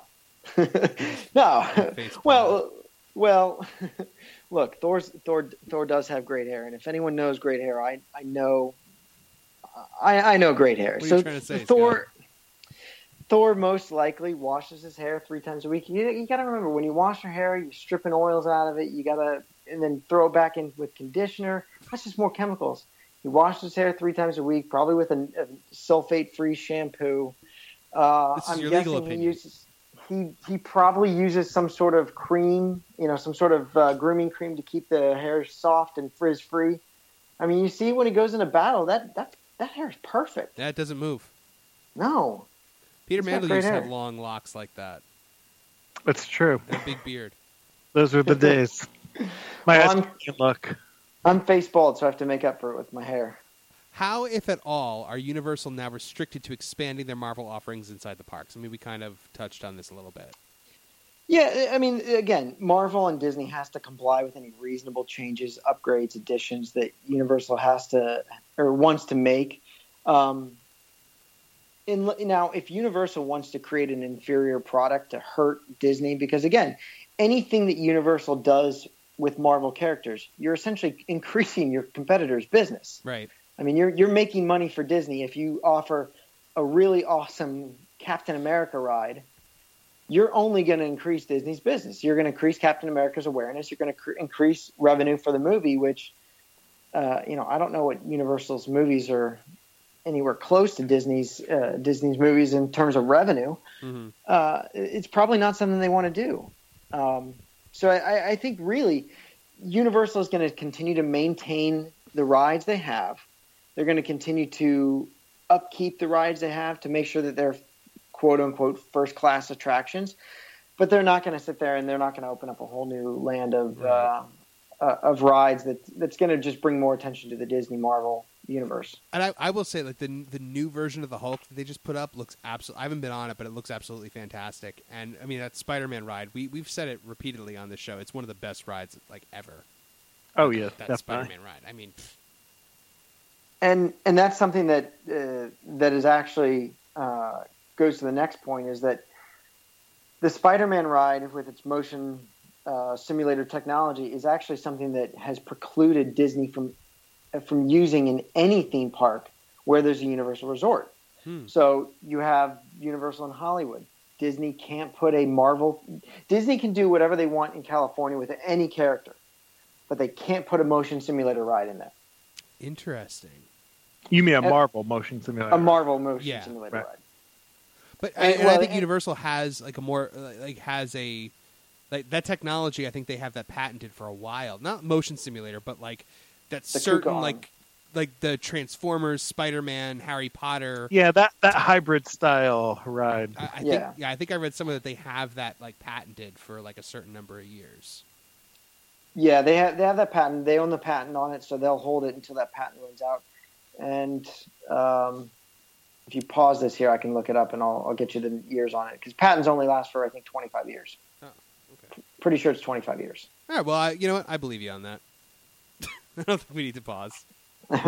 No. Well, well, look, Thor's, Thor Thor does have great hair, and if anyone knows great hair, I I know I, I know great hair. What are so you trying to say, Thor Scott? Thor most likely washes his hair three times a week. You, you got to remember, when you wash your hair, you're stripping oils out of it. You got to, and then throw it back in with conditioner. That's just more chemicals. He washes his hair three times a week, probably with a, a sulfate-free shampoo. Uh, This is I'm your guessing legal he opinion. uses he he probably uses some sort of cream, you know, some sort of uh, grooming cream to keep the hair soft and frizz-free. I mean, you see when he goes into battle, that that that hair is perfect. That doesn't move. No. Peter He's got Mandel great used to hair. have long locks like that. That's true. And a big beard. Those were the days. My Well, eyes I'm- can't look. I'm face bald, so I have to make up for it with my hair. How, if at all, are Universal now restricted to expanding their Marvel offerings inside the parks? I mean, we kind of touched on this a little bit. Yeah, I mean, again, Marvel and Disney has to comply with any reasonable changes, upgrades, additions that Universal has to or wants to make. Um, in, now, if Universal wants to create an inferior product to hurt Disney, because again, anything that Universal does with Marvel characters, you're essentially increasing your competitor's business. Right. I mean, you're you're making money for Disney if you offer a really awesome Captain America ride. You're only going to increase Disney's business. You're going to increase Captain America's awareness. You're going to cr- increase revenue for the movie, which, uh, you know, I don't know what Universal's movies are anywhere close to Disney's uh, Disney's movies in terms of revenue. Mm-hmm. Uh, it's probably not something they want to do. Um, so I, I think really Universal is going to continue to maintain the rides they have. They're going to continue to upkeep the rides they have to make sure that they're quote unquote first class attractions, but they're not going to sit there and they're not going to open up a whole new land of Right. uh, uh, of rides that that's going to just bring more attention to the Disney Marvel universe. And I, I will say, like the the new version of the Hulk that they just put up looks absolutely. I haven't been on it, but it looks absolutely fantastic. And I mean, that Spider-Man ride, we we've said it repeatedly on the show. It's one of the best rides like ever. Oh yeah, That definitely. Spider-Man ride. I mean, pfft. And and that's something that uh, that is actually uh, goes to the next point, is that the Spider-Man ride with its motion uh, simulator technology is actually something that has precluded Disney from from using in any theme park where there's a Universal Resort. Hmm. So you have Universal in Hollywood. Disney can't put a Marvel. Disney can do whatever they want in California with any character, but they can't put a motion simulator ride in there. Interesting. You mean a Uh, Marvel motion simulator? A Marvel motion Yeah, simulator right. ride. But And- I, and I well, think and- Universal has like a more uh, like has a like that technology. I think they have that patented for a while. Not motion simulator, but like that The certain Kuka like like the Transformers, Spider-Man, Harry Potter. Yeah, that that hybrid style ride. I, I Yeah. think yeah, I think I read somewhere that they have that like patented for like a certain number of years. Yeah, they have they have that patent. They own the patent on it, so they'll hold it until that patent runs out. And um, if you pause this here, I can look it up and I'll, I'll get you the years on it because patents only last for I think twenty-five years. Oh, okay. Pretty sure it's twenty-five years. All right. Well, I, you know what? I believe you on that. I don't think we need to pause. uh,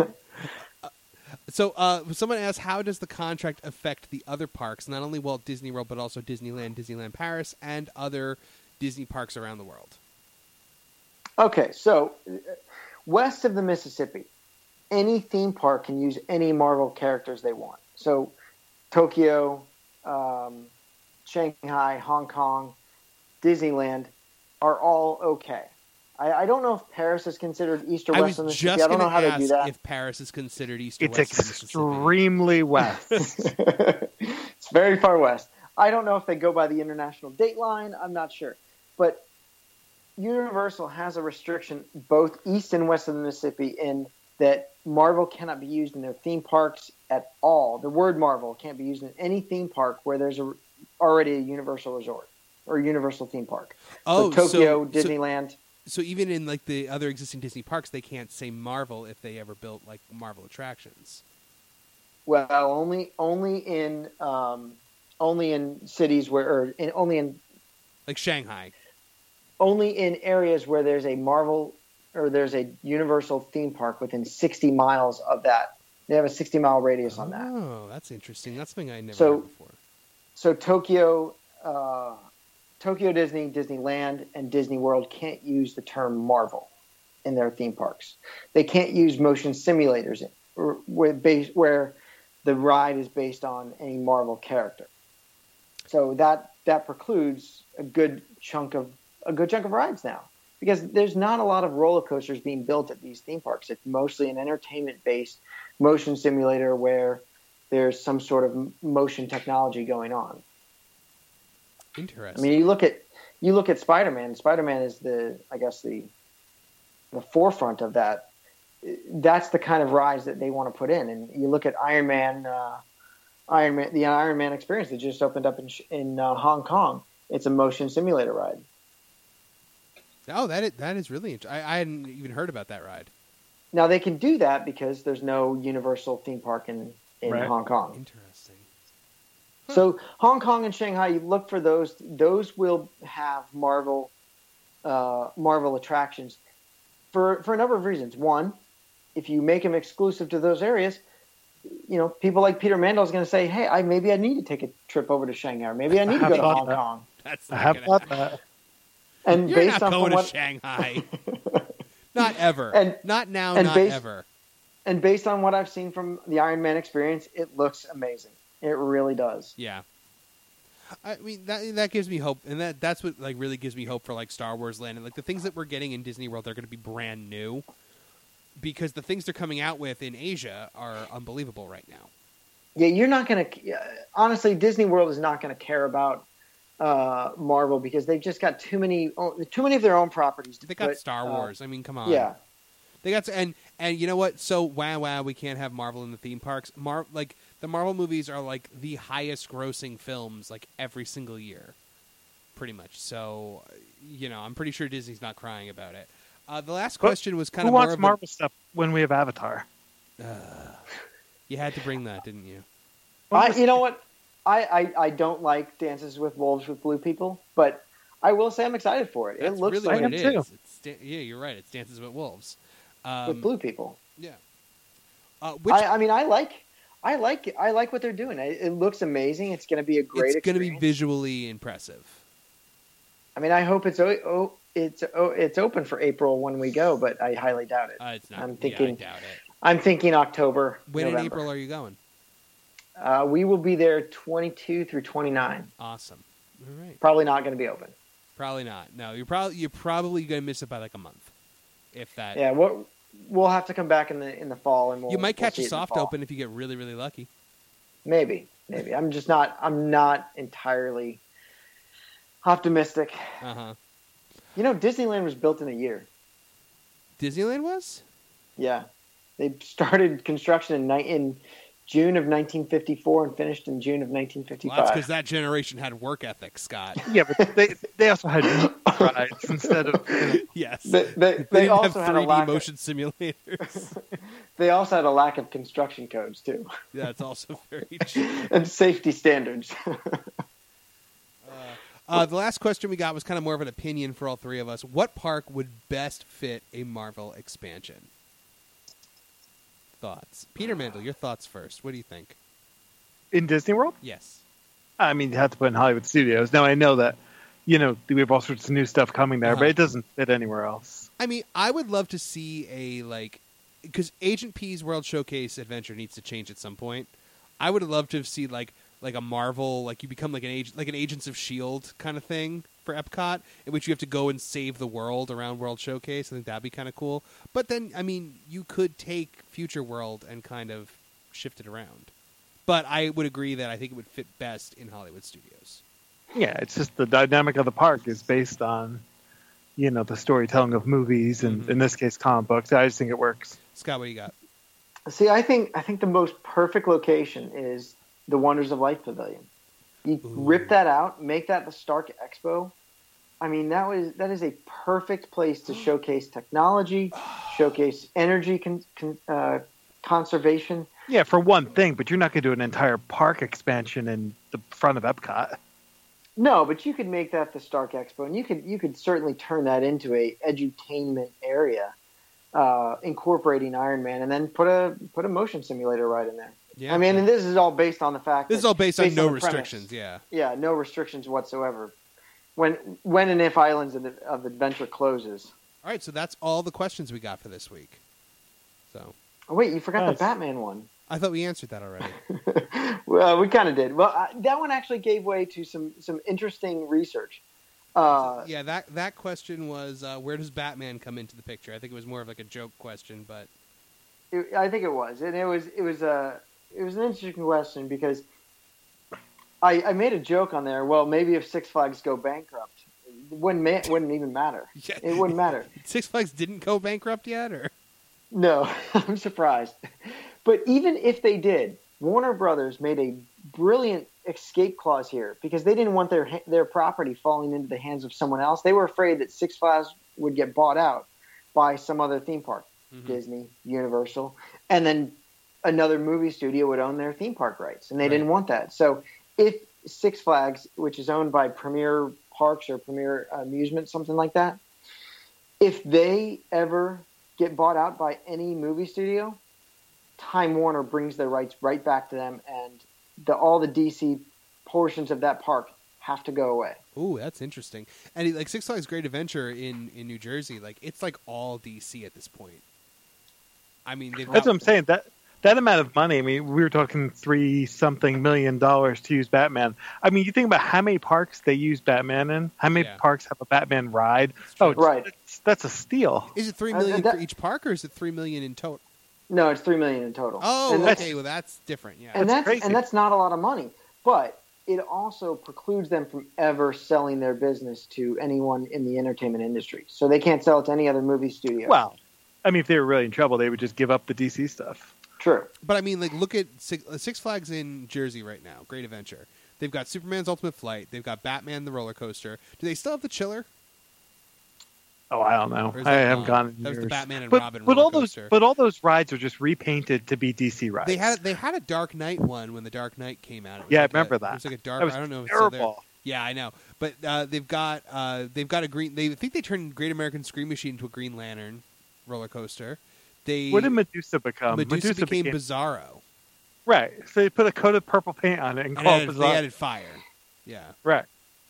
so, uh, someone asked, how does the contract affect the other parks, not only Walt Disney World, but also Disneyland, Disneyland Paris, and other Disney parks around the world? Okay, so west of the Mississippi, any theme park can use any Marvel characters they want. So Tokyo, um, Shanghai, Hong Kong, Disneyland are all okay. I, I don't know if Paris is considered east or I west of the was Mississippi. just I don't know how gonna they do ask that. if Paris is considered east or It's west of the Mississippi. extremely west. It's very far west. I don't know if they go by the international date line. I'm not sure. But Universal has a restriction both east and west of the Mississippi in that Marvel cannot be used in their theme parks at all. The word Marvel can't be used in any theme park where there's a, already a Universal resort or Universal theme park. Oh, so Tokyo, so, Disneyland. So, so even in like the other existing Disney parks, they can't say Marvel if they ever built like Marvel attractions. Well, only only in um, only in cities where, or in, only in like Shanghai. Only in areas where there's a Marvel or there's a Universal theme park within sixty miles of that. They have a sixty mile radius on that. Oh, that's interesting. That's something I never So- heard before. So Tokyo, uh, Tokyo Disney, Disneyland, and Disney World can't use the term Marvel in their theme parks. They can't use motion simulators in, or, where, base, where the ride is based on any Marvel character. So that that precludes a good chunk of a good chunk of rides now, because there's not a lot of roller coasters being built at these theme parks. It's mostly an entertainment-based motion simulator where there's some sort of motion technology going on. Interesting. I mean, you look at you look at Spider-Man. Spider-Man is the, I guess, the the forefront of that. That's the kind of rides that they want to put in. And you look at Iron Man, uh, Iron Man, the Iron Man experience that just opened up in in uh, Hong Kong. It's a motion simulator ride. Oh, that is, that is really interesting. I, I hadn't even heard about that ride. Now they can do that because there's no Universal theme park in, in Right. Hong Kong. Interesting. So Hong Kong and Shanghai, you look for those. Those will have Marvel, uh, Marvel attractions, for for a number of reasons. One, if you make them exclusive to those areas, you know, people like Peter Mandel is going to say, "Hey, I maybe I need to take a trip over to Shanghai, or maybe I need to I go to thought Hong that. Kong." That's I not have gonna thought happen. that. And You're based not on going from to what, Shanghai. Not ever. And- not now. and Not based- ever. and based on what I've seen from the Iron Man experience, it looks amazing. It really does. Yeah. I mean that that gives me hope, and that that's what like really gives me hope for like Star Wars Land and like the things that we're getting in Disney World. They're going to be brand new because the things they're coming out with in Asia are unbelievable right now. Yeah, you're not going to honestly. Disney World is not going to care about uh, Marvel because they've just got too many too many of their own properties. To They got put, Star uh, Wars. I mean, come on. Yeah, They got and and you know what? So wow, wow, we can't have Marvel in the theme parks. Mar like the Marvel movies are like the highest grossing films like every single year, pretty much. So you know, I'm pretty sure Disney's not crying about it. Uh, the last But question was kind Who of more wants of a- Marvel stuff when we have Avatar? you had to bring that, didn't you? I, you know what? I, I, I don't like Dances with Wolves with Blue People, but I will say I'm excited for it. That's it looks really like what I it am too. is. It's da- yeah, you're right. It's Dances with Wolves. Um, with Blue People. Yeah. Uh, which I, I mean, I like I like I like what they're doing. It, it looks amazing. It's going to be a great. it's going to be experience. visually impressive. I mean, I hope it's o- oh, it's oh, it's open for April when we go, but I highly doubt it. Uh, it's not. I'm yeah, thinking- I doubt it. I'm thinking October. When in November. April are you going? Uh, we will be there twenty-two through twenty-nine. Awesome. All right. Probably not going to be open. Probably not. No, you're probably you're probably going to miss it by like a month, if that. Yeah, we'll we'll have to come back in the in the fall, and we'll, you might we'll catch see a it in the soft fall. open if you get really really lucky. Maybe, maybe. I'm just not. I'm not entirely optimistic. Uh huh. You know, Disneyland was built in a year. Disneyland was. Yeah, they started construction in ni- in June of nineteen fifty-four and finished in June of nineteen fifty-five. Well, that's because that generation had work ethic, Scott. Yeah, but they they also had rides instead of. You know, yes, they, they, they, they didn't also have had a three D lack motion simulators. Of, they also had a lack of construction codes too, Yeah, that's also very true. and safety standards. Uh, the last question we got was kind of more of an opinion for all three of us. What park would best fit a Marvel expansion? Thoughts, Peter Mandel. Your thoughts first. What do you think? in Disney World? Yes. I mean, you have to put in Hollywood Studios. Now I know that, you know, we have all sorts of new stuff coming there, Uh-huh. but it doesn't fit anywhere else. I mean, I would love to see a, like, because Agent P's World Showcase adventure needs to change at some point. I would love to see, like, like a Marvel, like you become like an agent, like an Agents of S H I E L D kind of thing for Epcot, in which you have to go and save the world around World Showcase. I think that'd be kind of cool. But then, I mean, you could take Future World and kind of shift it around. But I would agree that I think it would fit best in Hollywood Studios. Yeah, it's just the dynamic of the park is based on, you know, the storytelling of movies and, Mhm. in this case, comic books. I just think it works. Scott, what do you got? See, I think I think the most perfect location is the Wonders of Life Pavilion. You Ooh. rip that out, make that the Stark Expo. I mean, that was that is a perfect place to showcase technology, showcase energy con, con, uh, conservation. Yeah, for one thing, but you're not going to do an entire park expansion in the front of Epcot. No, but you could make that the Stark Expo, and you could you could certainly turn that into a edutainment area, uh, incorporating Iron Man, and then put a put a motion simulator right in there. Yeah, I mean, and this is all based on the fact. This is that, all based on no the premise. restrictions. Yeah. Yeah, no restrictions whatsoever. When when and if Islands of, of Adventure closes. All right, so that's all the questions we got for this week. So Oh wait, you forgot Nice. the Batman one. I thought we answered that already. Well, we kind of did. Well, I, that one actually gave way to some some interesting research. Uh, Yeah, that that question was uh, where does Batman come into the picture? I think it was more of like a joke question, but it, I think it was, and it was it was a it was an interesting question because I, I made a joke on there. Well, maybe if Six Flags go bankrupt, it wouldn't ma- wouldn't even matter. Yeah. It wouldn't matter. Six Flags didn't go bankrupt yet, or No, I'm surprised. But even if they did, Warner Brothers made a brilliant escape clause here because they didn't want their ha- their property falling into the hands of someone else. They were afraid that Six Flags would get bought out by some other theme park, Mhm. Disney, Universal, and then another movie studio would own their theme park rights, and they Right. didn't want that. So if Six Flags, which is owned by Premier Parks or Premier Amusement, something like that, if they ever get bought out by any movie studio, Time Warner brings their rights right back to them, and the, all the D C portions of that park have to go away. ooh, that's interesting. And like Six Flags Great Adventure in, in New Jersey, like it's like all D C at this point. I mean, they've That's got, what I'm saying. That that amount of money, I mean, we were talking three something million dollars to use Batman. I mean, you think about how many parks they use Batman in, how many Yeah. parks have a Batman ride. true. Oh, it's- Right. That's, that's a steal. Is it three Uh, million that- for each park, or is it three million in total? No, it's three million in total. Oh, and that's, okay. Well, that's different. Yeah. and That's that's crazy. and that's not a lot of money, but it also precludes them from ever selling their business to anyone in the entertainment industry. So they can't sell it to any other movie studio. Well, I mean, if they were really in trouble, they would just give up the D C stuff. True. But I mean, like, look at Six, uh, Six Flags in Jersey right now. Great Adventure. They've got Superman's Ultimate Flight. They've got Batman the roller coaster. Do they still have the Chiller? Oh, I don't know. Or is I that haven't gone? gone in That was the years. Batman and but, Robin but roller all those, coaster. but all those rides are just repainted to be D C rides. They had they had a Dark Knight one when the Dark Knight came out. It was Yeah, I like remember a, that. It was like a dark. That was I don't know if it's still there. terrible. Yeah, I know. But uh, they've got uh, they've got a green. They I think they turned Great American Scream Machine into a Green Lantern roller coaster. They What did Medusa become? Medusa, became Bizarro. right. So they put a coat of purple paint on it and And called it added, they Bizarre. added fire. Yeah. Right.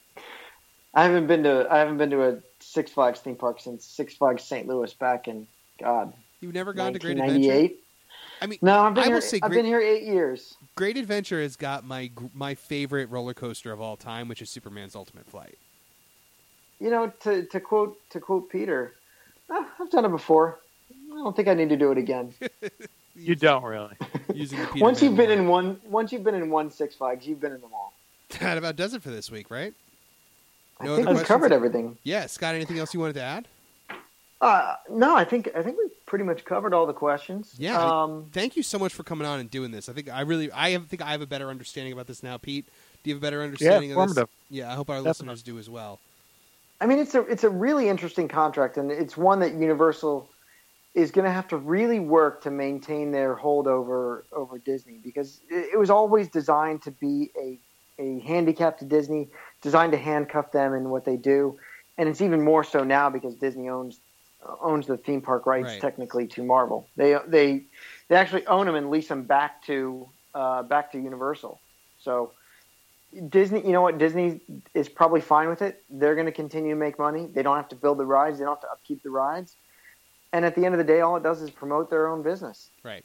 I haven't been to I haven't been to a Six Flags theme park since Six Flags Saint Louis back in God You've never gone to Great nineteen Adventure? ninety-eight. I mean, No, I've been I here. will say I've Great, been here eight years. Great Adventure has got my gr- my favorite roller coaster of all time, which is Superman's Ultimate Flight. You know, to to quote to quote Peter, "Ah, I've done it before. I don't think I need to do it again. You don't really. Using the Peter once you've been Pan in one, once you've been in one Six Flags, you've been in them all. That about does it for this week, right? I No think other we've questions? covered everything. Yeah, Scott, anything else you wanted to add? Uh, no, I think I think we've pretty much covered all the questions. Yeah. Um, thank you so much for coming on and doing this. I think I really, I have, think I have a better understanding about this now, Pete. Do you have a better understanding yeah, of this? formative. Yeah, I hope our Definitely. listeners do as well. I mean, it's a it's a really interesting contract, and it's one that Universal is going to have to really work to maintain their hold over over Disney, because it, it was always designed to be a a handicap to Disney, designed to handcuff them in what they do, and it's even more so now because Disney owns owns the theme park rights Right. technically to Marvel. They they they actually own them and lease them back to uh, back to Universal. So Disney, you know what? Disney is probably fine with it. They're going to continue to make money. They don't have to build the rides. They don't have to upkeep the rides. And at the end of the day, all it does is promote their own business. Right.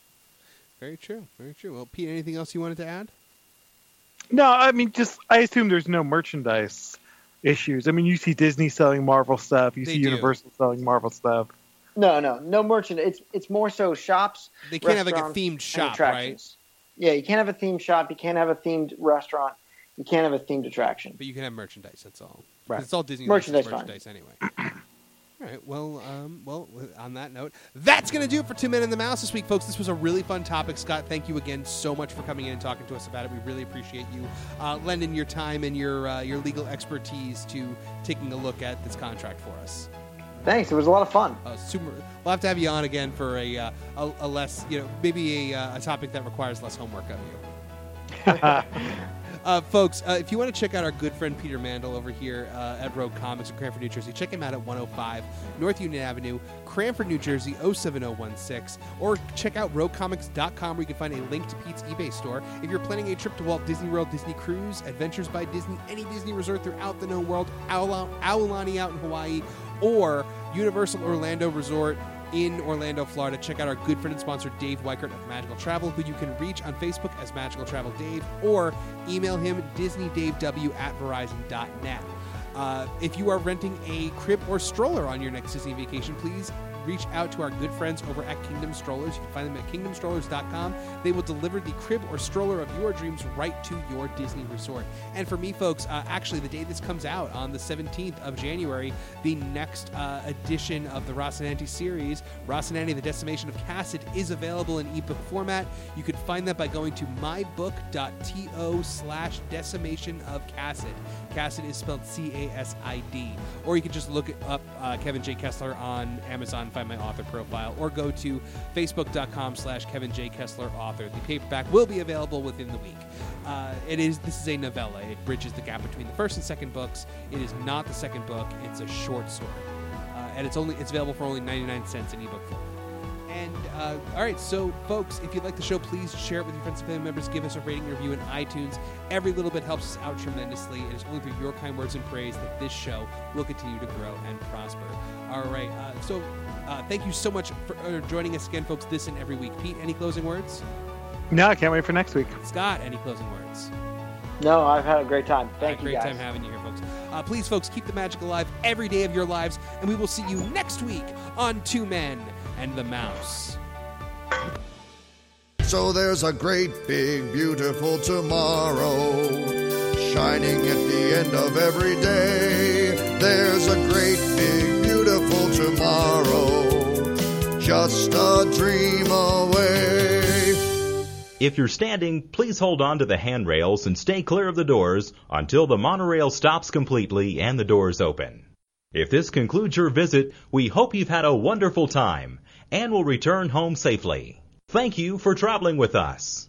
Very true. Very true. Well, Pete, anything else you wanted to add? No, I mean, just I assume there's no merchandise issues. I mean, you see Disney selling Marvel stuff. You They see do. Universal selling Marvel stuff. No, no, no merchandise. It's it's more so shops. They can't have like a restaurants, themed and shop, right? attractions. Yeah, you can't have a themed shop. You can't have a themed restaurant. You can't have a themed attraction. But you can have merchandise. That's all. Right. It's all Disney Merchandise, merchandise anyway. All right. Well, um, well. On that note, that's going to do it for Two Men and the Mouse this week, folks. This was a really fun topic. Scott, thank you again so much for coming in and talking to us about it. We really appreciate you uh, lending your time and your uh, your legal expertise to taking a look at this contract for us. Thanks. It was a lot of fun. Uh, super. We'll have to have you on again for a uh, a, a less, you know, maybe a, uh, a topic that requires less homework of you. Uh, folks, uh, if you want to check out our good friend Peter Mandel over here uh, at Rogue Comics in Cranford, New Jersey, check him out at one oh five North Union Avenue, Cranford, New Jersey, oh seven oh one six. Or check out rogue comics dot com where you can find a link to Pete's eBay store. If you're planning a trip to Walt Disney World, Disney Cruise, Adventures by Disney, any Disney resort throughout the known world, Aula- Aulani out in Hawaii, or Universal Orlando Resort in Orlando, Florida, check out our good friend and sponsor Dave Weichert of Magical Travel, who you can reach on Facebook as Magical Travel Dave, or email him disneydave w at verizon dot net. Uh, if you are renting a crib or stroller on your next Disney vacation, please reach out to our good friends over at Kingdom Strollers. You can find them at kingdom strollers dot com. They will deliver the crib or stroller of your dreams right to your Disney resort. And for me, folks, uh, actually, the day this comes out, on the seventeenth of January, the next uh, edition of the Rocinante series, Rocinante, the Decimation of Cassid, is available in ebook format. You can find that by going to mybook.to slash decimation of Cassid. Cassid is spelled C A S I D. Or you can just look up uh, Kevin J. Kessler on Amazon, find my author profile, or go to facebook.com slash Kevin J. Kessler author. The paperback will be available within the week. Uh, it is This is a novella. It bridges the gap between the first and second books. It is not the second book. It's a short story. Uh, and it's only it's available for only ninety-nine cents in ebook form. And, uh, all right, so, folks, if you like the show, please share it with your friends and family members. Give us a rating and review in iTunes. Every little bit helps us out tremendously. It is only through your kind words and praise that this show will continue to grow and prosper. All right, uh, so uh, thank you so much for uh, joining us again, folks, this and every week. Pete, any closing words? No, I can't wait for next week. Scott, any closing words? No, I've had a great time. Thank uh, you, great guys. time having you here, folks. Uh, please, folks, keep the magic alive every day of your lives, and we will see you next week on Two Men and the Mouse. So there's a great big beautiful tomorrow shining at the end of every day. There's a great big beautiful tomorrow, just a dream away. If you're standing, please hold on to the handrails and stay clear of the doors until the monorail stops completely and the doors open. If this concludes your visit, we hope you've had a wonderful time and will return home safely. Thank you for traveling with us.